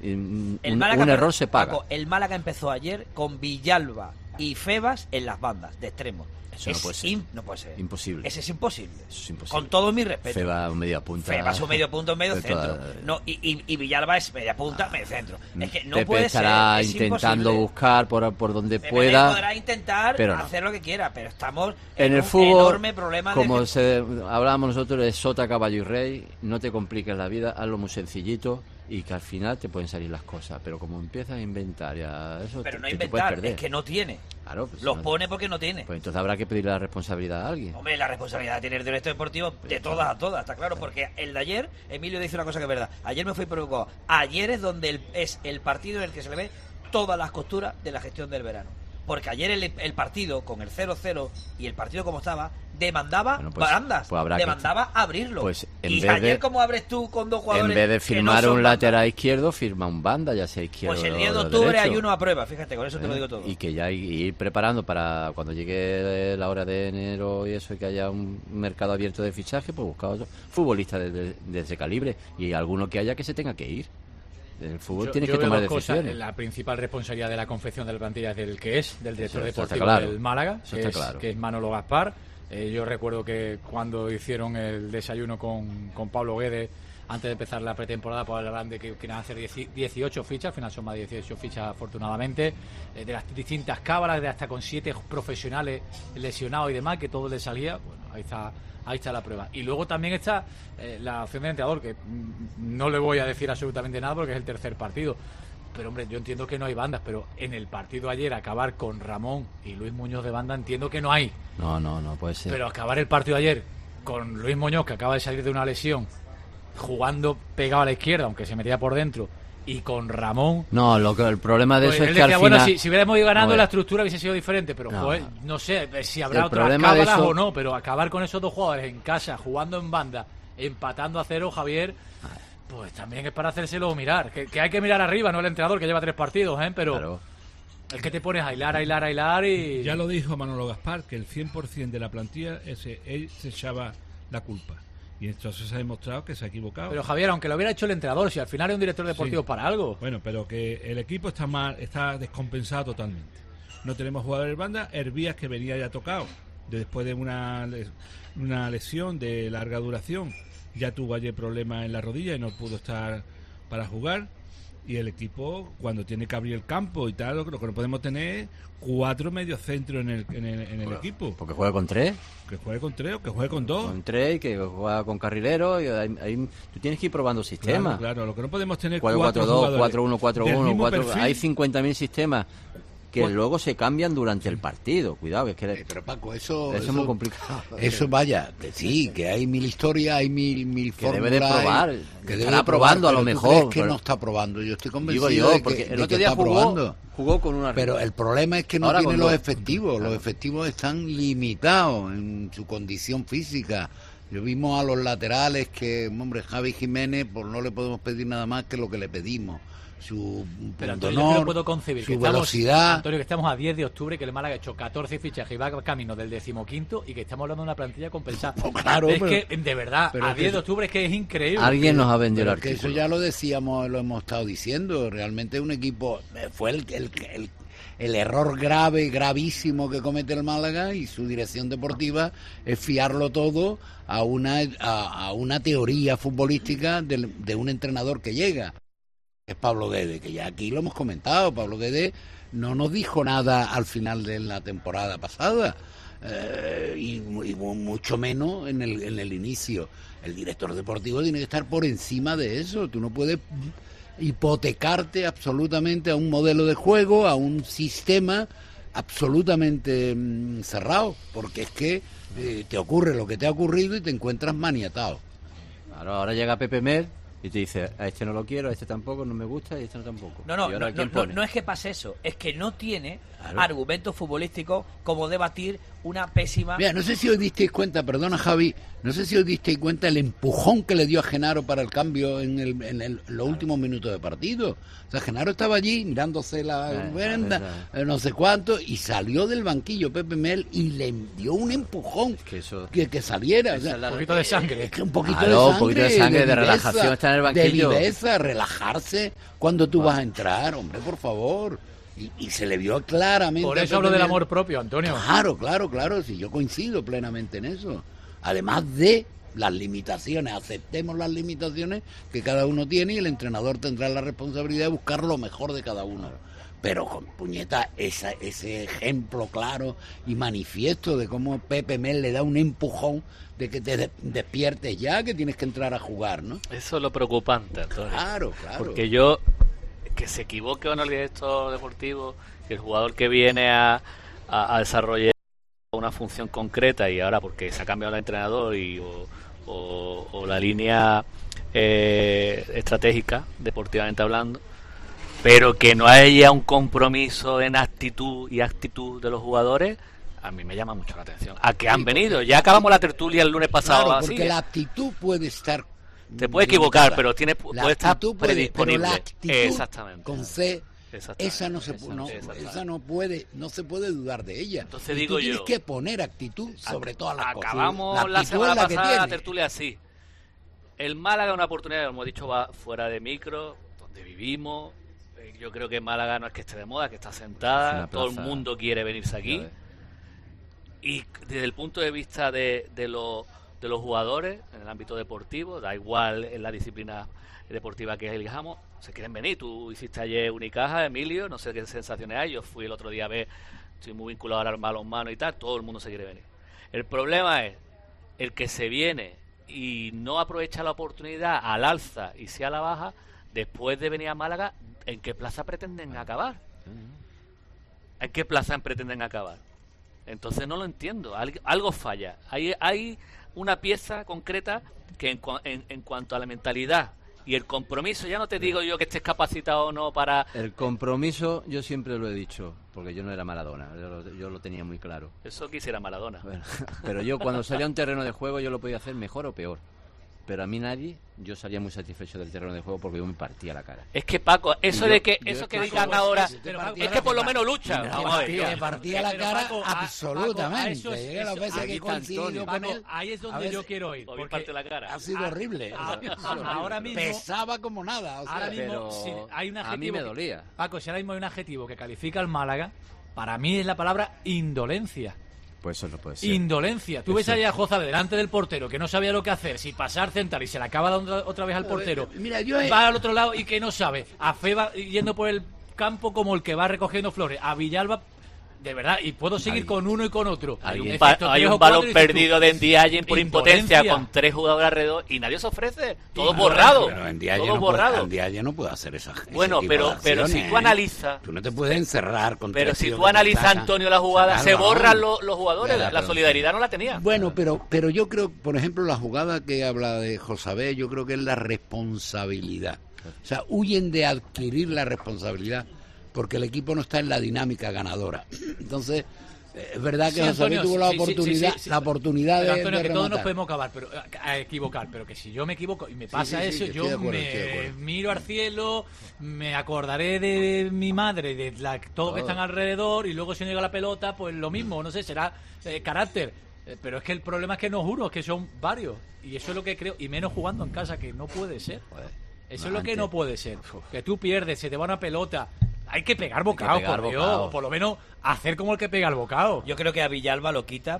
Un error se paga. Paco, el Málaga empezó ayer con Villalba y Febas en las bandas de extremos. Eso no puede ser. No puede ser. Imposible. Ese es imposible. Eso es imposible. Con todo mi respeto. Febas un media punta. Febas un medio punto, medio de centro. toda- No, y Villalba es media punta, medio centro. Es que no Pepe puede estará ser. Es intentando imposible. buscar por donde Pepe pueda. podrá intentar pero no. hacer lo que quiera, pero estamos En el un fútbol, enorme problema como de... hablábamos nosotros, de sota, caballo y rey. No te compliques la vida, hazlo muy sencillito y que al final te pueden salir las cosas. Pero como empiezas a inventar, eso Pero no te puedes inventar, perder. es que no tiene. Claro, pues Los no- pone porque no tiene. Pues entonces habrá que pedirle la responsabilidad a alguien. Hombre, la responsabilidad tiene el director deportivo de todas a todas, está claro, porque el de ayer, Emilio dice una cosa que es verdad. Ayer me fui preocupado. Ayer es donde es el partido en el que se le ve todas las costuras de la gestión del verano. Porque ayer el partido, con el 0-0 y el partido como estaba, demandaba bandas, pues habrá que- demandaba abrirlo. Pues en y vez ayer, de- ¿cómo abres tú con dos jugadores? En vez de que no firmar son un bandas? lateral izquierdo, firma un banda, ya sea izquierdo Pues el 10 de o octubre derecho. hay uno a prueba, fíjate, con eso te lo digo todo. Y que ya ir preparando para cuando llegue la hora de enero y eso, y que haya un mercado abierto de fichaje, pues buscar otro futbolista de ese calibre, y alguno que haya que se tenga que ir. El fútbol tiene que veo tomar dos cosas. decisiones. La principal responsabilidad de la confección de la plantilla es del director Eso está deportivo claro. del Málaga, Eso está claro. que es Manolo Gaspar. Yo recuerdo que cuando hicieron el desayuno con Pablo Guedes, antes de empezar la pretemporada, pues hablaban de que querían hacer 18 fichas, al final son más de 18 fichas afortunadamente, de las distintas cábalas, de hasta con 7 profesionales lesionados y demás, que todo les salía. Bueno, ahí está la prueba. Y luego también está la opción del entrenador, que no le voy a decir absolutamente nada porque es el tercer partido. Pero hombre, yo entiendo que no hay bandas, pero en el partido ayer acabar con Ramón y Luis Muñoz de banda, entiendo que no hay. No puede ser. Pero acabar el partido ayer con Luis Muñoz, que acaba de salir de una lesión, jugando pegado a la izquierda, aunque se metía por dentro, y con Ramón... No, el problema de pues eso él es que decía, al bueno, final... si hubiéramos ido ganando, Joder. la estructura hubiese sido diferente, pero No. joder, no sé si habrá El otras problema de cábalas eso- o no, pero acabar con esos dos jugadores en casa, jugando en banda, empatando a 0, Javier, pues también es para hacérselo mirar. Que hay que mirar arriba, no el entrenador, que lleva 3 partidos, pero... Claro. Es que te pones a hilar y... Ya lo dijo Manolo Gaspar, que el 100% de la plantilla, él se echaba la culpa. Y entonces se ha demostrado que se ha equivocado. Pero Javier, aunque lo hubiera hecho el entrenador, si al final es un director deportivo Sí. para algo. Bueno, pero que el equipo está descompensado totalmente. No tenemos jugadores de banda. Hervías, que venía ya tocado después de una lesión de larga duración, ya tuvo ayer problemas en la rodilla y no pudo estar para jugar. Y el equipo, cuando tiene que abrir el campo y tal, lo que no podemos tener es 4 mediocentros en el equipo. Porque juega con 3. Que juegue con 3 o que juegue con 2. Con 3 y que juega con carrilero. Y tú tienes que ir probando sistemas. Claro, lo que no podemos tener 4-4-2, 4-1-4-1, 4. perfil. Hay 50.000 sistemas que luego se cambian durante el partido. Cuidado, que es que pero Paco, eso es muy complicado. Eso vaya, que sí, que hay 1000 historias, hay mil Que fórmulas. debe de probar, que debe estará de probar, probando a lo pero ¿tú mejor, crees que pero- no está probando? Yo estoy convencido Digo yo, de que, porque el de otro que día está probando. jugó con una... Pero el problema es que no Ahora tiene con los dos. efectivos. Los efectivos están limitados en su condición física. Yo vimos a los laterales que, hombre, Javi Jiménez, pues no le podemos pedir nada más que lo que le pedimos. Su Pero punto Antonio, yo que honor, no puedo concebir su que estamos, velocidad. Antonio, que estamos a 10 de octubre, que el Málaga ha hecho 14 fichajes y va camino del 15º y que estamos hablando de una plantilla compensada. claro, es pero- que, de verdad, pero a es que 10 de eso- octubre es que es increíble. Alguien nos ha vendido el Pero que eso artículo. ya lo decíamos, lo hemos estado diciendo. Realmente un equipo fue el error gravísimo que comete el Málaga, y su dirección deportiva es fiarlo todo a una teoría futbolística de un entrenador que llega. Es Pablo Guedes, que ya aquí lo hemos comentado. Pablo Guedes no nos dijo nada al final de la temporada pasada. y mucho menos en el inicio. El director deportivo tiene que estar por encima de eso. Tú no puedes hipotecarte absolutamente a un modelo de juego, a un sistema absolutamente cerrado, porque es que te ocurre lo que te ha ocurrido y te encuentras maniatado. Claro, ahora llega Pepe Mel y te dice, a este no lo quiero, a este tampoco, no me gusta y a este no tampoco. No es que pase eso, es que no tiene argumentos futbolísticos como debatir una pésima... Mira, no sé si os disteis cuenta, perdona Javi, no sé si os disteis cuenta el empujón que le dio a Genaro para el cambio en los últimos minutos de partido. O sea, Genaro estaba allí mirándose la venda, no sé cuánto, y salió del banquillo Pepe Mel y le dio un empujón que saliera. O sea, un poquito de sangre. Un poquito de sangre, de relajación, estar en el banquillo. De viveza, relajarse cuando tú vas a entrar, hombre, por favor. Y se le vio claramente. Por eso hablo del amor propio, Antonio. Claro, sí, yo coincido plenamente en eso. Además de las limitaciones, aceptemos las limitaciones que cada uno tiene y el entrenador tendrá la responsabilidad de buscar lo mejor de cada uno. Pero con puñeta, ese ejemplo claro y manifiesto de cómo Pepe Mel le da un empujón de que te despiertes ya, que tienes que entrar a jugar, ¿no? Eso es lo preocupante, Antonio. Claro. Porque que se equivoque o no el director deportivo, que el jugador que viene a desarrollar una función concreta y ahora porque se ha cambiado el entrenador o la línea estratégica, deportivamente hablando, pero que no haya un compromiso en actitud de los jugadores, a mí me llama mucho la atención. ¿A qué han venido? Ya acabamos la tertulia el lunes pasado. Claro, porque la actitud puede estar... Te puede equivocar, pero puede estar predisponible. Pero la actitud, exactamente. Con C, esa no se puede dudar de ella. Entonces tú tienes que poner actitud sobre todas las cosas. Acabamos la semana pasada la tertulia así. El Málaga es una oportunidad, como hemos dicho, va fuera de micro, donde vivimos. Yo creo que Málaga no es que esté de moda, que está sentada. Todo el mundo quiere venirse aquí. Y desde el punto de vista de los jugadores en el ámbito deportivo, da igual en la disciplina deportiva que elijamos, se quieren venir. Tú hiciste ayer Unicaja, Emilio, no sé qué sensaciones hay. Yo fui el otro día a ver, estoy muy vinculado ahora al balonmano y tal, todo el mundo se quiere venir. El problema es el que se viene y no aprovecha la oportunidad al alza y sea a la baja, después de venir a Málaga, ¿en qué plaza pretenden acabar? ¿En qué plaza pretenden acabar? Entonces no lo entiendo, algo falla. Hay una pieza concreta que en cuanto a la mentalidad y el compromiso, ya no te digo yo que estés capacitado o no para... El compromiso yo siempre lo he dicho, porque yo no era Maradona, yo lo tenía muy claro. Eso quisiera Maradona. Bueno, pero yo cuando salía a un terreno de juego yo lo podía hacer mejor o peor. Pero a mí yo salía muy satisfecho del terreno de juego porque yo me partía la cara. Es que Paco, eso que digan ahora, es que por lo menos luchan. Me partía la cara absolutamente. Llegué las veces que coincido con él. Ahí es donde yo quiero ir. Porque la cara. Ha sido horrible. Ahora mismo pesaba como nada. O sea, ahora mismo, si hay un adjetivo, a mí me dolía. Paco, si ahora mismo hay un adjetivo que califica al Málaga, para mí es la palabra indolencia. Pues eso no puede ser. Indolencia. Tú ves allá a Jozá delante del portero que no sabía lo que hacer, si pasar, centrar y se le acaba dando otra vez al portero. Va al otro lado y que no sabe. A Fe va yendo por el campo como el que va recogiendo flores. A Villalba, de verdad, y puedo seguir con uno y con otro. Hay un balón perdido de Ndiaye por impotencia con 3 jugadores alrededor y nadie se ofrece. Todo borrado. Pero Ndiaye no puede hacer esa. Bueno, pero si tú analizas. Tú no te puedes encerrar con. Pero si tú analizas, Antonio, la jugada, se borran los jugadores. La solidaridad no la tenía. Bueno, pero yo creo, por ejemplo, la jugada que habla de Josabé, yo creo que es la responsabilidad. O sea, huyen de adquirir la responsabilidad, porque el equipo no está en la dinámica ganadora. Entonces, es verdad que José tuvo la oportunidad pero, de Antonio, que rematar. todos nos podemos equivocar, pero que si yo me equivoco y me pasa eso, yo me miro al cielo, me acordaré de mi madre, de todo que están alrededor, y luego si no llega la pelota, pues lo mismo, no sé, será carácter. Pero es que el problema es que no juro, es que son varios, y eso es lo que creo, y menos jugando en casa, que no puede ser. Eso es lo que no puede ser. Que tú pierdes, se te va una pelota. Hay que pegar bocado, por Dios. O por lo menos hacer como el que pega el bocado. Yo creo que a Villalba lo quita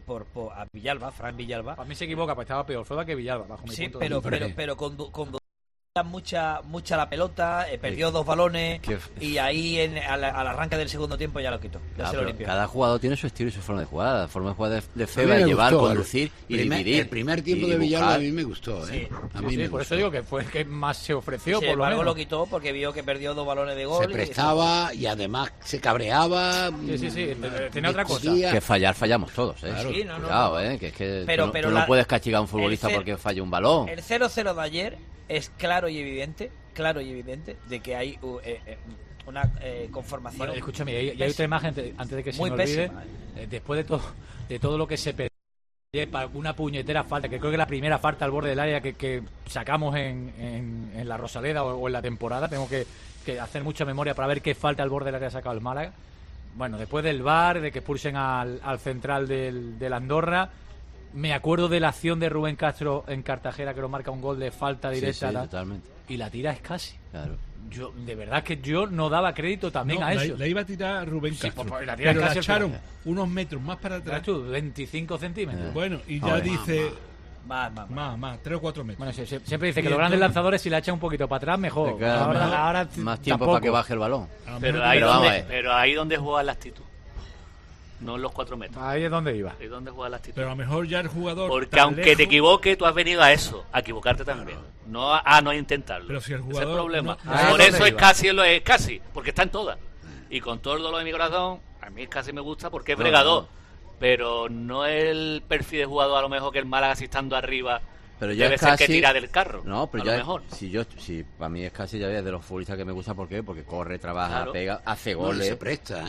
a Villalba, Fran Villalba. A mí se equivoca, pues estaba peor Fuera que Villalba, bajo mi punto de vista. Pero con mucha la pelota, perdió 2 balones y ahí al arranque del segundo tiempo ya lo quitó. Cada jugador tiene su estilo y su forma de jugar. La forma de jugar de Feba, llevar, conducir y dividir. El primer tiempo de Villalba a mí me gustó. Sí, a mí me por eso digo que fue el que más se ofreció. Sin embargo, lo quitó porque vio que perdió 2 balones de gol. Se prestaba y además se cabreaba. Sí. Tenía otra cosa. Que fallamos todos. Claro. Sí, Cuidado, que es que pero tú no puedes castigar a un futbolista porque falle un balón. El 0-0 de ayer es claro y evidente de que hay una conformación. Bueno, escúchame, y hay otra imagen antes de que se me olvide. Después de todo lo que se perdió, una puñetera falta, que creo que la primera falta al borde del área que sacamos en la Rosaleda o en la temporada, tengo que hacer mucha memoria para ver qué falta al borde del área ha sacado el Málaga. Bueno, después del VAR, de que expulsen al central del Andorra. Me acuerdo de la acción de Rubén Castro en Cartagena, que lo marca un gol de falta directa. Sí, totalmente. Y la tira es casi. Claro. Yo, de verdad que yo no daba crédito también a eso. La iba a tirar Rubén Castro. Pues la pero la echaron unos metros más para atrás. 25 centímetros. Bueno, y ya dice... Más, 3 o 4 metros. Bueno, siempre dice que los grandes lanzadores, si la echan un poquito para atrás, mejor. Ahora más tiempo para que baje el balón. Pero ahí donde juega la actitud. No en los 4 metros. Ahí es donde iba. Ahí es donde juega la actitud. Pero a lo mejor ya el jugador... Porque aunque te equivoques, tú has venido a eso, a equivocarte también. No a intentarlo. Pero si el jugador... Ese es el problema. Por eso es casi, porque está en todas. Y con todo el dolor de mi corazón, a mí casi me gusta porque es bregador. Pero no es el perfil de jugador a lo mejor que el Málaga, si estando arriba... Pero ya debe es ser casi, que tira del carro. No, pero a ya lo mejor. Si para mí es casi ya de los futbolistas que me gusta. ¿Por qué? Porque corre, trabaja, claro, pega, hace goles. Se presta,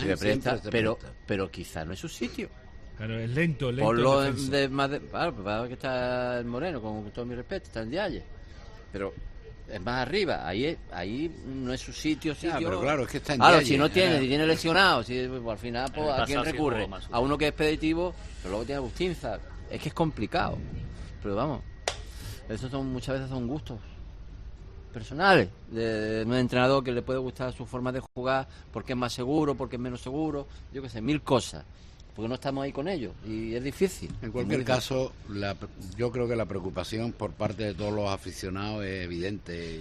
pero quizás no es su sitio. Claro, es lento. Ponlo claro, que está el Moreno, con todo mi respeto, está el Dialle. Pero es más arriba, ahí no es su sitio. Pero claro, es que está en Dialle. Si no tiene lesionado, pues, al final, pues, ¿a quién recurre? A uno que es expeditivo, pero luego tiene Bustinza. Es que es complicado. Pero vamos. Eso muchas veces son gustos personales de un entrenador que le puede gustar su forma de jugar porque es más seguro, porque es menos seguro, yo qué sé, 1000 cosas, porque no estamos ahí con ellos y es difícil. En cualquier caso, yo creo que la preocupación por parte de todos los aficionados es evidente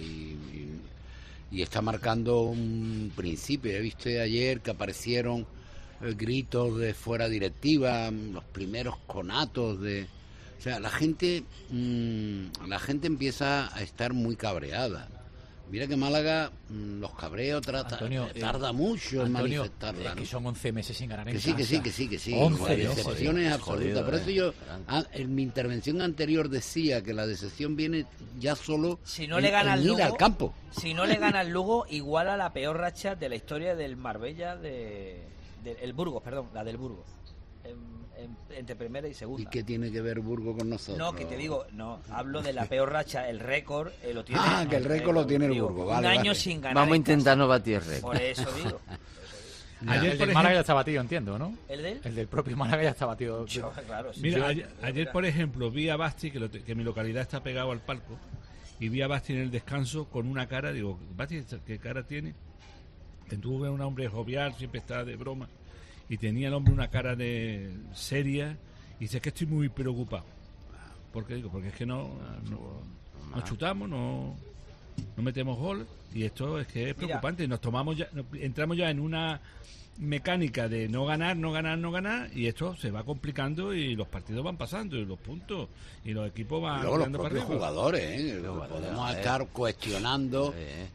y está marcando un principio. He visto ayer que aparecieron gritos de fuera directiva, los primeros conatos de... O sea, la gente empieza a estar muy cabreada. Mira que Málaga los cabreos tarda mucho en manifestarla. Es que son 11 meses sin ganar en casa. Que sí. 11 la decepción es absoluta. Por eso yo en mi intervención anterior decía que la decepción viene ya solo si no le gana al Lugo, al campo. Si no le gana al Lugo, igual a la peor racha de la historia del Marbella el Burgos, perdón, la del Burgos. Entre primera y segunda. ¿Y qué tiene que ver Burgos con nosotros? No, que te digo, hablo de la peor racha, el récord lo tiene. Que el récord lo tiene el Burgos, vale. Un año sin ganar. Vamos a intentar no batir el récord. Por eso digo. El del Málaga ya está batido, entiendo, ¿no? ¿El del propio Málaga ya está batido. Claro, sí. Mira, ayer, por ejemplo, vi a Basti, que mi localidad está pegado al palco, y vi a Basti en el descanso con una cara, digo, Basti, ¿qué cara tiene? Tuve un hombre jovial, siempre está de broma, y tenía el hombre una cara de seria, y dice que estoy muy preocupado. ¿Por qué? Digo, porque es que no chutamos, no metemos gol, y esto es que es preocupante. Entramos ya en una mecánica de no ganar, y esto se va complicando y los partidos van pasando y los puntos y los equipos van luego los propios jugadores, podemos estar cuestionando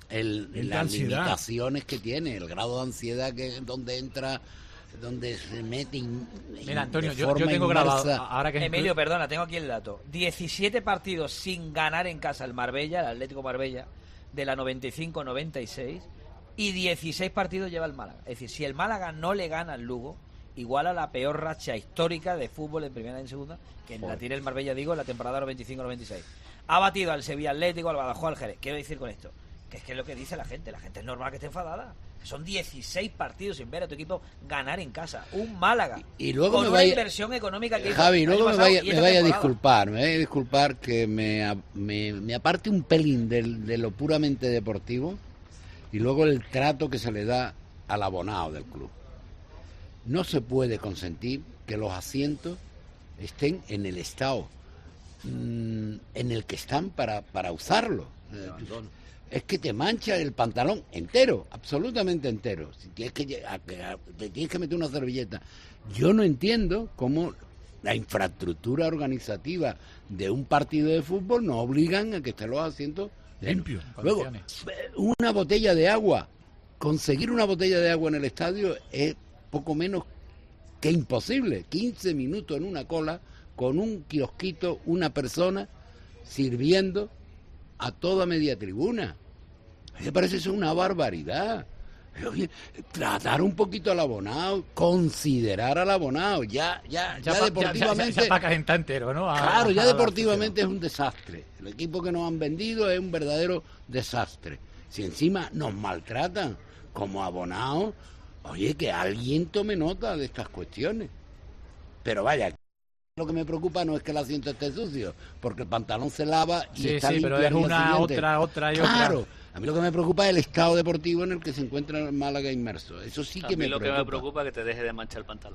las limitaciones que tiene, el grado de ansiedad donde entra, donde se mete. Mira, Antonio, yo tengo grabado ahora que Emilio, perdona, tengo aquí el dato. 17 partidos sin ganar en casa el Marbella, el Atlético Marbella, de la 95-96, y 16 partidos lleva el Málaga. Es decir, si el Málaga no le gana al Lugo, igual a la peor racha histórica de fútbol en primera y en segunda, que la tiene el Marbella, en la temporada 95-96. Ha batido al Sevilla Atlético, al Badajoz, al Jerez. Quiero decir con esto, que es lo que dice la gente es normal que esté enfadada. Son 16 partidos sin ver a tu equipo ganar en casa. Un Málaga. Y luego con una inversión económica que Javi, luego me vaya a disculpar que me aparte un pelín de lo puramente deportivo y luego el trato que se le da al abonado del club. No se puede consentir que los asientos estén en el estado en el que están para usarlo. es que te mancha el pantalón entero, absolutamente entero. Si tienes te tienes que meter una servilleta. Yo no entiendo cómo la infraestructura organizativa de un partido de fútbol nos obligan a que estén los asientos limpios. Luego, una botella de agua. Conseguir una botella de agua en el estadio es poco menos que imposible. 15 minutos en una cola, con un kiosquito, una persona sirviendo a toda media tribuna. Me parece eso una barbaridad. Oye, tratar un poco al abonado, considerar al abonado, ya deportivamente... Ya para calentar entero, ¿no? Claro, ya deportivamente es un desastre. El equipo que nos han vendido es un verdadero desastre. Si encima nos maltratan como abonados, oye, que alguien tome nota de estas cuestiones. Pero vaya, lo que me preocupa no es que el asiento esté sucio, porque el pantalón se lava y está limpio. Pero es una, otra y otra. Claro. A mí lo que me preocupa es el estado deportivo en el que se encuentra el Málaga inmerso. Eso sí que me preocupa. A mí lo que me preocupa es que te deje de manchar el pantalón.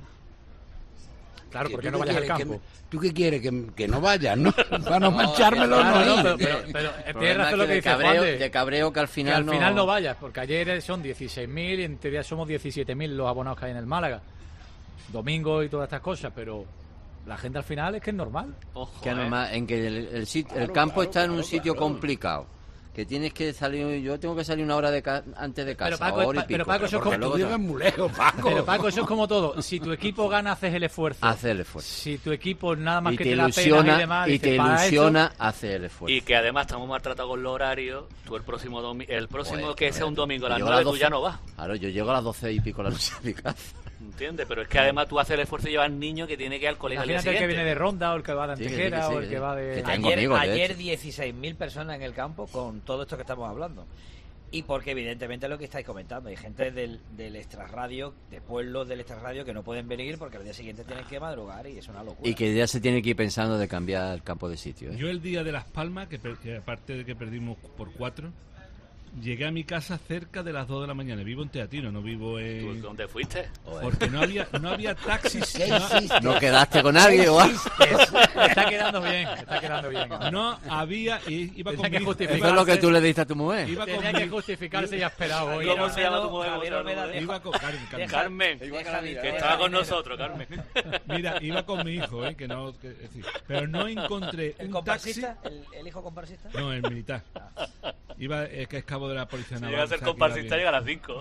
Claro, porque no vayas al campo. ¿Tú qué quieres? Que no vayas, ¿no? Para no manchármelo, no. Pero tienes razón lo que dice Juan de cabreo que al final no vayas, porque ayer son 16.000 y en teoría somos 17.000 los abonados que hay en el Málaga. Domingo y todas estas cosas, pero... La gente al final es que es normal. Ojo, que es normal, en que el campo está en un sitio complicado. Que tienes que salir, yo tengo que salir una hora antes de casa. Pero Paco, eso es como todo. Pero Paco, eso es como todo. Si tu equipo gana, haces el esfuerzo. Si tu equipo nada más que te da pena y demás, y te ilusiona, haces el esfuerzo. Y que además estamos maltratados con los horarios. Tú el próximo que sea un domingo a las 9, tú ya no vas. Claro, yo llego a las 12 y pico la noche a mi casa. ¿Entiendes? Pero es que además tú haces el esfuerzo y llevas niño que tiene que ir al colegio. Imagínate el que viene de Ronda o el que va de Antequera o el que va de... Ayer 16.000 personas en el campo con todo esto que estamos hablando. Y porque evidentemente lo que estáis comentando, hay gente del extrarradio, de pueblos del extrarradio que no pueden venir porque al día siguiente tienen que madrugar y es una locura. Y que ya se tiene que ir pensando de cambiar el campo de sitio. Yo el día de Las Palmas, que aparte de que perdimos por 4... Llegué a mi casa cerca de las 2 de la mañana. Vivo en Teatino, no vivo en... ¿Tú dónde fuiste? Porque no había taxis. ¿No quedaste con alguien o algo? Está quedando bien. No había... Iba con mi... Eso es lo que tú le diste a tu mujer. Tenía que justificarse y ha esperado hoy. ¿Cómo se llama tu mujer? Iba con Carmen. Que estaba con nosotros, Carmen. Mira, iba con mi hijo, pero no encontré un taxi... ¿El hijo comparsista? No, el militar. Iba, que es cabo de la policía naval. Si llega a ser comparsista, llega a las 5.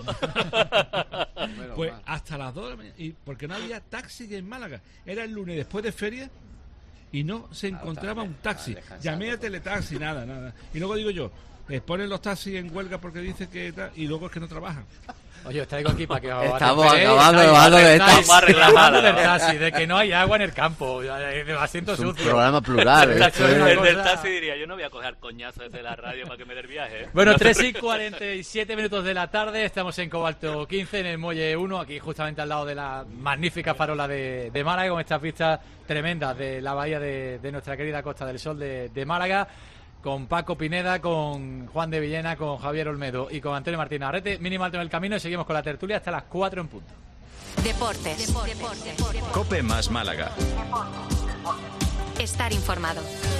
Pues hasta las 2 de la mañana. Y porque no había taxi en Málaga. Era el lunes después de feria y no se encontraba un taxi. Llamé a Teletaxi, nada. Y luego digo yo, ponen los taxis en huelga porque dice que tal, y luego es que no trabajan. Oye, os traigo aquí para que estamos acabando de taxi, de que no hay agua en el campo, de asientos sucios. Un programa plural. El del taxi diría, yo no voy a coger coñazo desde la radio para que me dé el viaje. Bueno, 3:47 minutos de la tarde, estamos en Cobalto 15, en el Muelle 1, aquí justamente al lado de la magnífica farola de Málaga, con estas vistas tremendas de la bahía de nuestra querida Costa del Sol de Málaga. Con Paco Pineda, con Juan de Villena, con Javier Olmedo y con Antonio Martínez Arrete, mínimo alto en el camino, y seguimos con la tertulia hasta las 4 en punto. Deportes. Cope más Málaga. Estar informado.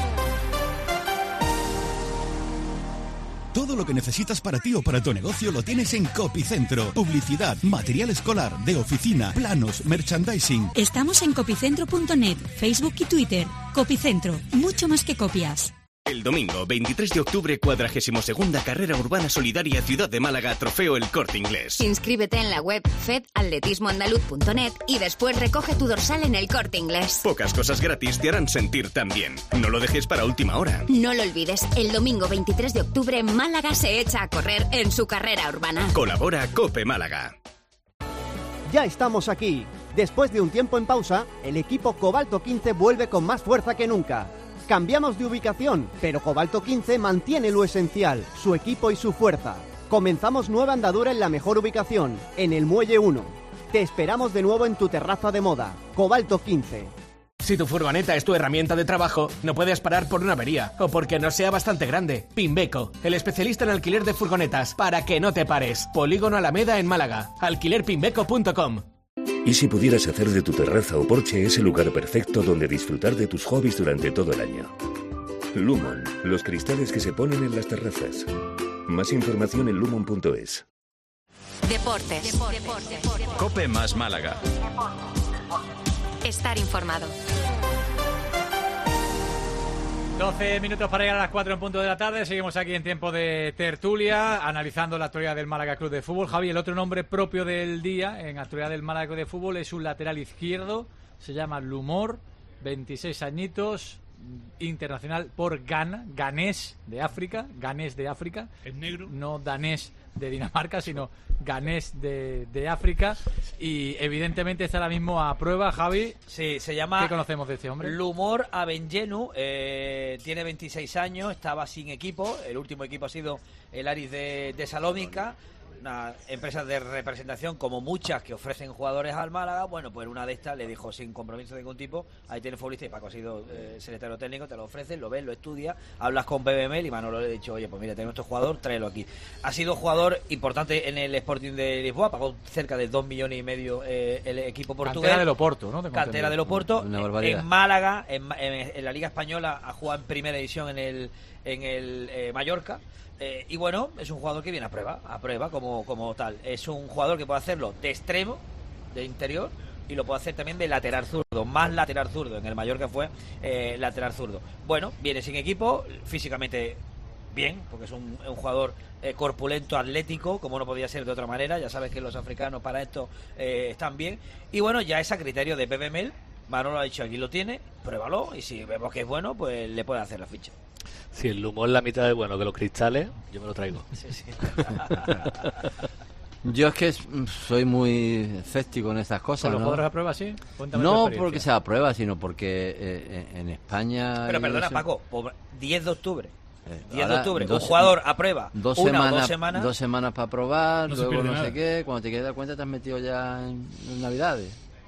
Todo lo que necesitas para ti o para tu negocio lo tienes en Copicentro. Publicidad, material escolar, de oficina, planos, merchandising. Estamos en copicentro.net, Facebook y Twitter. Copicentro, mucho más que copias. El domingo 23 de octubre, 42ª Carrera Urbana Solidaria Ciudad de Málaga, Trofeo El Corte Inglés. Inscríbete en la web fedatletismoandaluz.net y después recoge tu dorsal en El Corte Inglés. Pocas cosas gratis te harán sentir tan bien. No lo dejes para última hora. No lo olvides, el domingo 23 de octubre Málaga se echa a correr en su carrera urbana. Colabora Cope Málaga. Ya estamos aquí. Después de un tiempo en pausa, el equipo Cobalto 15 vuelve con más fuerza que nunca. Cambiamos de ubicación, pero Cobalto 15 mantiene lo esencial, su equipo y su fuerza. Comenzamos nueva andadura en la mejor ubicación, en el Muelle 1. Te esperamos de nuevo en tu terraza de moda, Cobalto 15. Si tu furgoneta es tu herramienta de trabajo, no puedes parar por una avería o porque no sea bastante grande. Pimbeco, el especialista en alquiler de furgonetas, para que no te pares. Polígono Alameda en Málaga. Alquilerpimbeco.com. ¿Y si pudieras hacer de tu terraza o porche ese lugar perfecto donde disfrutar de tus hobbies durante todo el año? Lumon, los cristales que se ponen en las terrazas. Más información en lumon.es. Deportes. Cope más Málaga. Estar informado. 12 minutos para llegar a las 4 en punto de la tarde. Seguimos aquí en tiempo de tertulia, analizando la actualidad del Málaga Club de Fútbol. Javi, el otro nombre propio del día en actualidad del Málaga Club de Fútbol es un lateral izquierdo. Se llama Lumor, 26 añitos, internacional por Ghana, ganés de África. ¿Es negro? No danés de Dinamarca, sino ganés de África. Y evidentemente está ahora mismo a prueba, Javi. Sí, se llama... ¿Qué conocemos de este hombre? Lumor Abenjenu, tiene 26 años, estaba sin equipo. El último equipo ha sido el Aris de Salónica, una empresa de representación como muchas que ofrecen jugadores al Málaga. Bueno, pues una de estas le dijo sin compromiso de ningún tipo: ahí tienes futbolista, y Paco ha sido secretario técnico, te lo ofrecen, lo ves, lo estudias, hablas con BBML y Manolo le ha dicho: oye, pues mira, tenemos este jugador, tráelo aquí. Ha sido jugador importante en el Sporting de Lisboa, pagó cerca de 2,5 millones el equipo portugués. Cantera del Oporto, ¿no? Cantera del Oporto. En Málaga, en la Liga Española, ha jugado en primera división en el Mallorca. Y bueno, es un jugador que viene a prueba como tal. Es un jugador que puede hacerlo de extremo, de interior, y lo puede hacer también de lateral zurdo, más lateral zurdo. En el Mallorca fue lateral zurdo. Bueno, viene sin equipo, físicamente bien, porque es un jugador corpulento, atlético, como no podía ser de otra manera. Ya sabes que los africanos para esto están bien. Y bueno, ya es a criterio de Pepe Mel. Manolo ha dicho: aquí lo tiene, pruébalo, y si vemos que es bueno, pues le puede hacer la ficha. Si el Lumor la mitad es bueno que los cristales, yo me lo traigo. Sí. Yo es que soy muy escéptico en estas cosas. ¿Con los ¿no? jugadores a prueba, sí? No porque sea a prueba, sino porque en España... Pero perdona, Paco, 10 de octubre. 10 de octubre, un jugador a prueba, 2 semanas. 2 semanas para probar, no luego no sé qué. Cuando te quieres dar cuenta, te has metido ya en Navidades.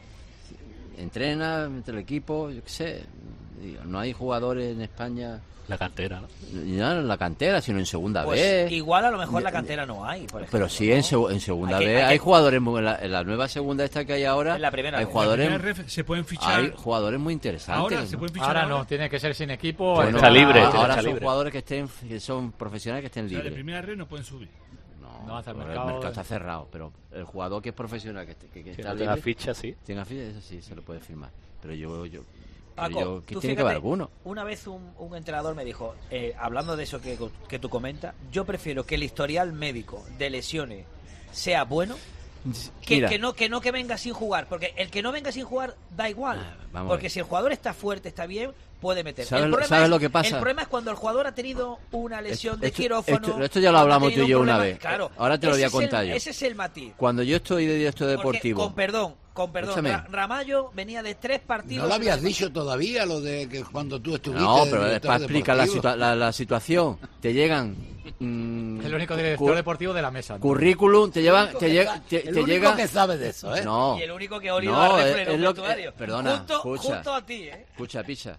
Entrenas, metes el equipo, yo qué sé. No hay jugadores en España... La cantera, ¿no? No en la cantera, sino en segunda pues B. Igual a lo mejor la cantera no hay, por ejemplo. Pero sí, ¿no? en segunda B hay jugadores, en la nueva segunda esta que hay ahora, en la primera hay jugadores, la primera se pueden fichar. Hay jugadores muy interesantes. Ahora se pueden fichar. Ahora no, tiene que ser sin equipo. Bueno, está libre. Ahora son jugadores que son profesionales que estén libres. O sea, de primera red no pueden subir. No, el mercado está cerrado, pero el jugador que es profesional, que está libre, tenga ficha, sí. Tenga ficha, eso sí, se lo puede firmar. Pero yo Paco, ¿qué tiene que ver alguno? Una vez un entrenador me dijo, hablando de eso que tú comentas, yo prefiero que el historial médico de lesiones sea bueno que venga sin jugar, porque el que no venga sin jugar da igual, porque si el jugador está fuerte, está bien, puede meter. ¿Sabes lo que pasa? El problema es cuando el jugador ha tenido una lesión de quirófano. Esto ya lo hablamos tú y yo una vez. Claro, ahora te lo voy a contar yo. Ese es el matiz. Cuando yo estoy de director deportivo. Con perdón, Ramallo venía de 3 partidos. ¿No lo habías dicho todavía, lo de que cuando tú estuviste? No, pero es para explicar la situación. Te llegan... el único director deportivo de la mesa, ¿no? Currículum, te llevan... El único que sabe de eso, ¿eh? No. Y el único que ha olido a refre en el vestuario. Perdona, justo a ti, ¿eh? Escucha, picha.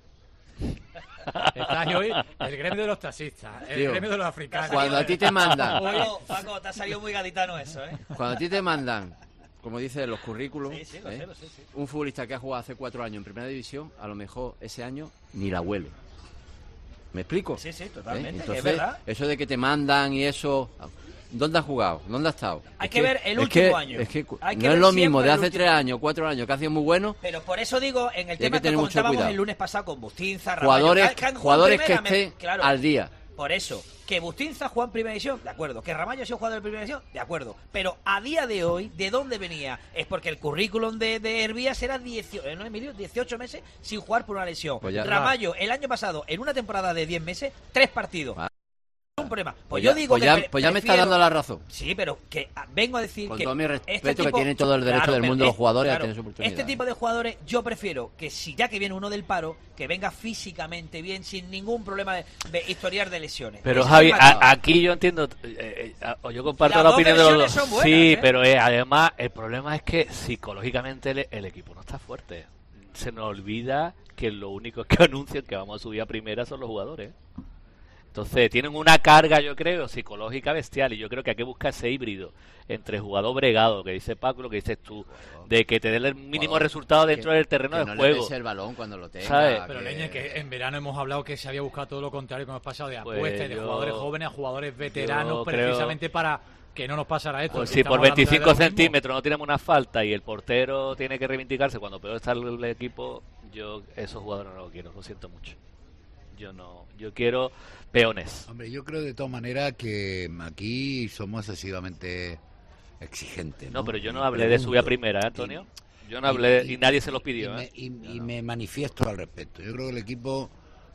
Estás hoy el gremio de los taxistas, el gremio de los africanos. Cuando a ti te mandan... Paco, te ha salido muy gaditano eso, ¿eh? Cuando a ti te mandan... Como dice los currículums, lo sé. Un futbolista que ha jugado hace 4 años en primera división, a lo mejor ese año ni la huele. ¿Me explico? Sí, totalmente. Entonces, es verdad. Eso de que te mandan y eso... ¿Dónde has jugado? ¿Dónde has estado? Hay que ver el último año. Es que no es lo mismo de hace 3 años, 4 años, que ha sido muy bueno. Pero por eso digo, en el tema que comentábamos el lunes pasado con Bustinza, jugadores que estén al día. Por eso, que Bustinza juega en primera división, de acuerdo. Que Ramallo ha sido jugador de primera división, de acuerdo. Pero a día de hoy, ¿de dónde venía? Es porque el currículum de Hervías era 18 meses sin jugar por una lesión. Pues Ramallo, el año pasado, en una temporada de 10 meses, 3 partidos. Un problema. Pues ya me está dando la razón. Sí, pero que vengo a decir con que todo mi respeto, que tienen todo el derecho del mundo los jugadores a tener su oportunidad. Este tipo de jugadores yo prefiero que si ya que viene uno del paro, que venga físicamente bien, sin ningún problema de historial de lesiones. Pero Javi, aquí yo entiendo, yo comparto la opinión de los dos. Buenas, sí, pero además el problema es que psicológicamente el equipo no está fuerte. Se nos olvida que lo único que anuncian que vamos a subir a primera son los jugadores. Entonces tienen una carga, yo creo, psicológica bestial, y yo creo que hay que buscar ese híbrido entre jugador bregado, que dice Paco, lo que dices tú, de que te dé el mínimo resultado dentro del terreno de juego. Que no le pese el balón cuando lo tenga. ¿Sabes? Pero Leña, que en verano hemos hablado que se había buscado todo lo contrario, que hemos pasado de apuestas, de jugadores jóvenes a jugadores veteranos, precisamente para que no nos pasara esto. Pues si por 25 centímetros no tenemos una falta y el portero tiene que reivindicarse cuando peor está el equipo, yo esos jugadores no los quiero, lo siento mucho. Yo quiero peones. Hombre, yo creo de todas maneras que aquí somos excesivamente exigentes, ¿no? No, pero yo no hablé de subir a primera, Antonio. Yo no hablé y nadie se los pidió. Y me manifiesto al respecto. Yo creo que el equipo,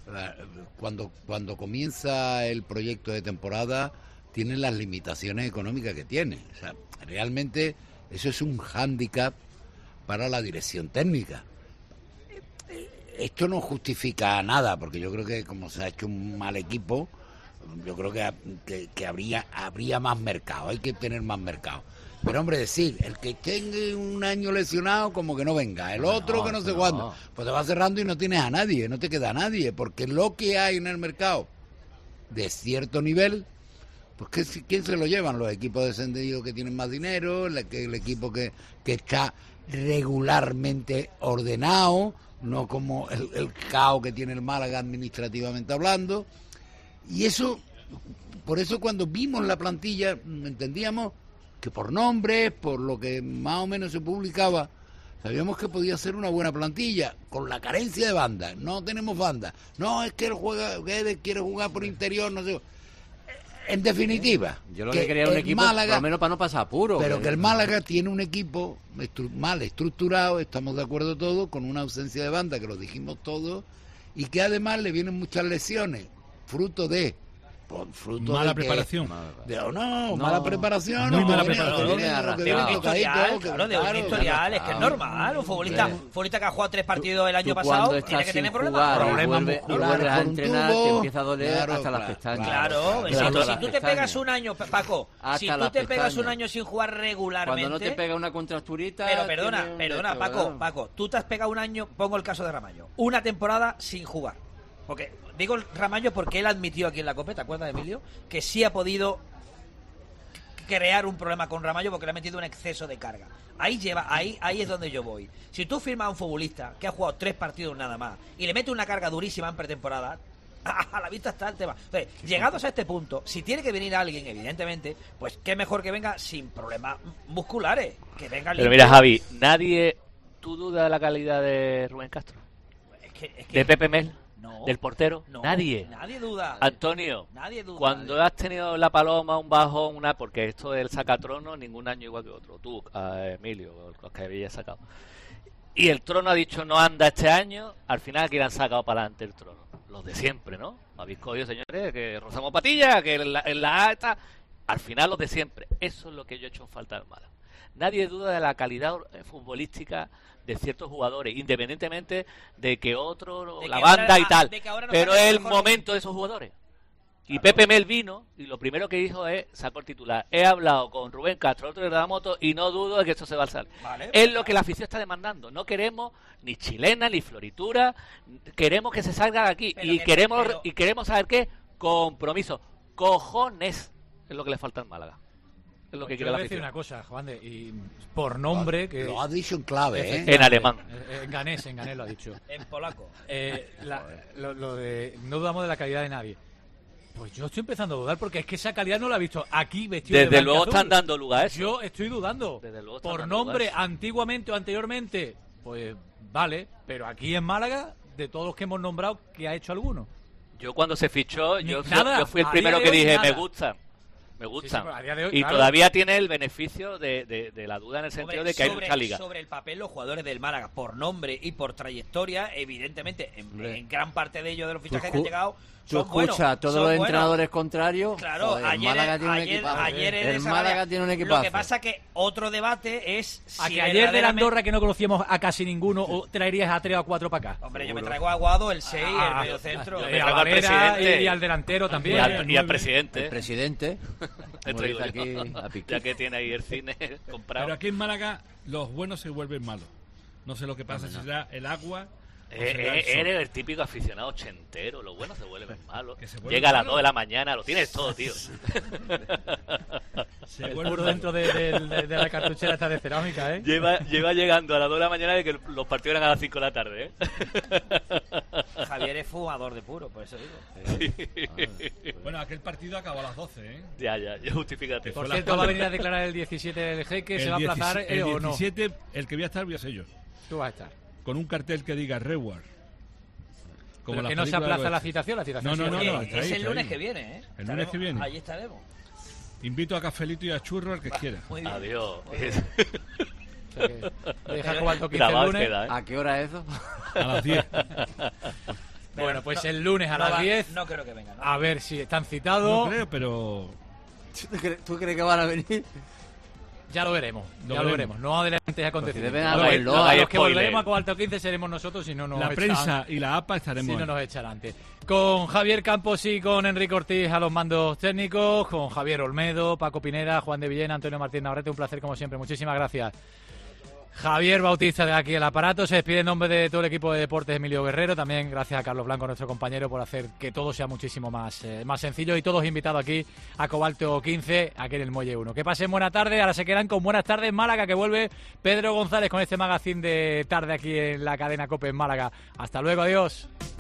cuando comienza el proyecto de temporada, tiene las limitaciones económicas que tiene. O sea, realmente eso es un hándicap para la dirección técnica. Esto no justifica nada, porque yo creo que como se ha hecho un mal equipo, yo creo que habría más mercado, hay que tener más mercado. Pero hombre, decir, el que tenga un año lesionado, como que no venga, el otro que no sé cuándo, pues te va cerrando y no tienes a nadie, no te queda a nadie, porque lo que hay en el mercado de cierto nivel, pues ¿quién se lo llevan? Los equipos descendidos que tienen más dinero, el equipo que está regularmente ordenado, no como el caos que tiene el Málaga administrativamente hablando. Y eso, por eso cuando vimos la plantilla entendíamos que por nombres, por lo que más o menos se publicaba, sabíamos que podía ser una buena plantilla, con la carencia de banda. No tenemos banda. No, es que Guedes quiere jugar por interior, no sé. En definitiva, yo lo que quería era un equipo, Málaga, por lo menos para no pasar apuro. Pero que el Málaga tiene un equipo mal estructurado, estamos de acuerdo todos, con una ausencia de banda, que lo dijimos todos, y que además le vienen muchas lesiones, fruto de mala preparación. Mala preparación. Muy mala preparación. De un historial, es que es normal. Un futbolista que ha jugado 3 partidos el año pasado tiene que tener problemas musculares. A entrenar, te empieza a doler hasta las pestañas. Claro, si tú te pegas un año, Paco, si tú te pegas un año sin jugar regularmente. Cuando no te pega una contracturita. Pero perdona, Paco, tú te has pegado un año, pongo el caso de Ramallo, una temporada sin jugar. Porque digo Ramallo porque él admitió aquí en la COPE, ¿te acuerdas, Emilio? Que sí ha podido crear un problema con Ramallo porque le ha metido un exceso de carga. Ahí es donde yo voy. Si tú firmas a un futbolista que ha jugado 3 partidos nada más y le mete una carga durísima en pretemporada, a la vista está el tema. Entonces, llegados a este punto, si tiene que venir alguien, evidentemente, pues qué mejor que venga sin problemas musculares. Que venga Pero mira, Javi, ¿tú dudas de la calidad de Rubén Castro? ¿De Pepe Mel? No, ¿Del portero? No, nadie duda. Antonio, nadie duda, cuando has tenido la paloma, un bajón, porque esto del sacatrono, ningún año igual que otro. Tú, Emilio, los que habías sacado. Y el trono ha dicho no anda este año, al final que le han sacado para adelante el trono. Los de siempre, ¿no? Habéis cogido, señores, que rozamos patilla, que en la A está. Al final los de siempre. Eso es lo que yo he hecho en falta del Málaga. Nadie duda de la calidad futbolística de ciertos jugadores, independientemente de que la banda y tal, pero es el momento de esos jugadores. Y Pepe Mel vino y lo primero que dijo sacó el titular: he hablado con Rubén Castro, otro de la moto, y no dudo de que esto se va a salir. Es lo que la afición está demandando. No queremos ni chilena ni floritura, queremos que se salga de aquí y queremos saber qué compromiso, cojones, es lo que le falta al Málaga. Es lo que quiere la afición. Decir una cosa, Juan y por nombre que lo ha dicho en clave, en alemán, en ganés lo ha dicho, en polaco. Lo de no dudamos de la calidad de nadie. Pues yo estoy empezando a dudar porque es que esa calidad no la he visto aquí vestido desde de luego azul. Están dando lugar a eso. Yo estoy dudando. Por nombre, antiguamente o anteriormente, pues vale, pero aquí en Málaga, de todos los que hemos nombrado, ¿qué ha hecho alguno? Yo cuando se fichó, yo fui el primero que dije, me gustan. Sí, de hoy, y claro, todavía tiene el beneficio de la duda en el sentido de que hay mucha liga. Sobre el papel, los jugadores del Málaga, por nombre y por trayectoria, evidentemente, en gran parte de ellos, de los fichajes que han llegado, son buenos. Todos los entrenadores contrarios. Claro, el Málaga tiene un equipazo. El Málaga tiene un equipazo. Lo que pasa que otro debate es si ayer de la Andorra, que no conocíamos a casi ninguno, o traerías a 3 o a 4 para acá. Hombre, yo me traigo a Aguado, el 6, el mediocentro. Yo me traigo al presidente y al delantero también. Y al presidente. El presidente. Aquí, ya que tiene ahí el cine comprado. Pero aquí en Málaga los buenos se vuelven malos. No sé lo que pasa, si será el agua Eres el típico aficionado ochentero, los buenos se vuelven malos. Llega a las 2 de la mañana, lo tienes todo, tío. El puro dentro de la cartuchera está de cerámica, ¿eh? Lleva llegando a las 2 de la mañana de que los partidos eran a las 5 de la tarde, ¿eh? Javier es fumador de puro, por eso digo. Bueno, aquel partido acabó a las 12, ¿eh? Ya, justifícate. Por cierto, va a venir a declarar el 17 el Jeque, ¿se va a aplazar o no? El 17, el que voy a estar, voy a ser yo. Tú vas a estar. Con un cartel que diga Reward. Pero que no se aplaza la citación, No, es el lunes que viene, ¿eh? El lunes que viene. Allí estaremos. Invito a cafelito y a churro al que quiera. Adiós. Deja Cobalto 15 el lunes. ¿A qué hora es eso? A las 10. Bueno, pues el lunes a las 10. No creo que vengan, ¿no? A ver si están citados. No creo, pero... ¿Tú crees que van a venir? Ya lo veremos, lo veremos. No adelantes acontecimientos. Los que volveremos a Cobalto 15 seremos nosotros, si no nos echarán. La prensa y la APA estaremos. Si no nos echarán antes. Con Javier Campos y con Enrique Ortiz a los mandos técnicos, con Javier Olmedo, Paco Pineda, Juan de Villena, Antonio Martín Navarrete, un placer como siempre. Muchísimas gracias. Javier Bautista de aquí el aparato, se despide en nombre de todo el equipo de deportes Emilio Guerrero, también gracias a Carlos Blanco, nuestro compañero, por hacer que todo sea muchísimo más sencillo, y todos invitados aquí a Cobalto 15, aquí en el Muelle 1. Que pasen buena tarde, ahora se quedan con Buenas tardes Málaga, que vuelve Pedro González con este magazine de tarde aquí en la cadena COPE en Málaga. Hasta luego, adiós.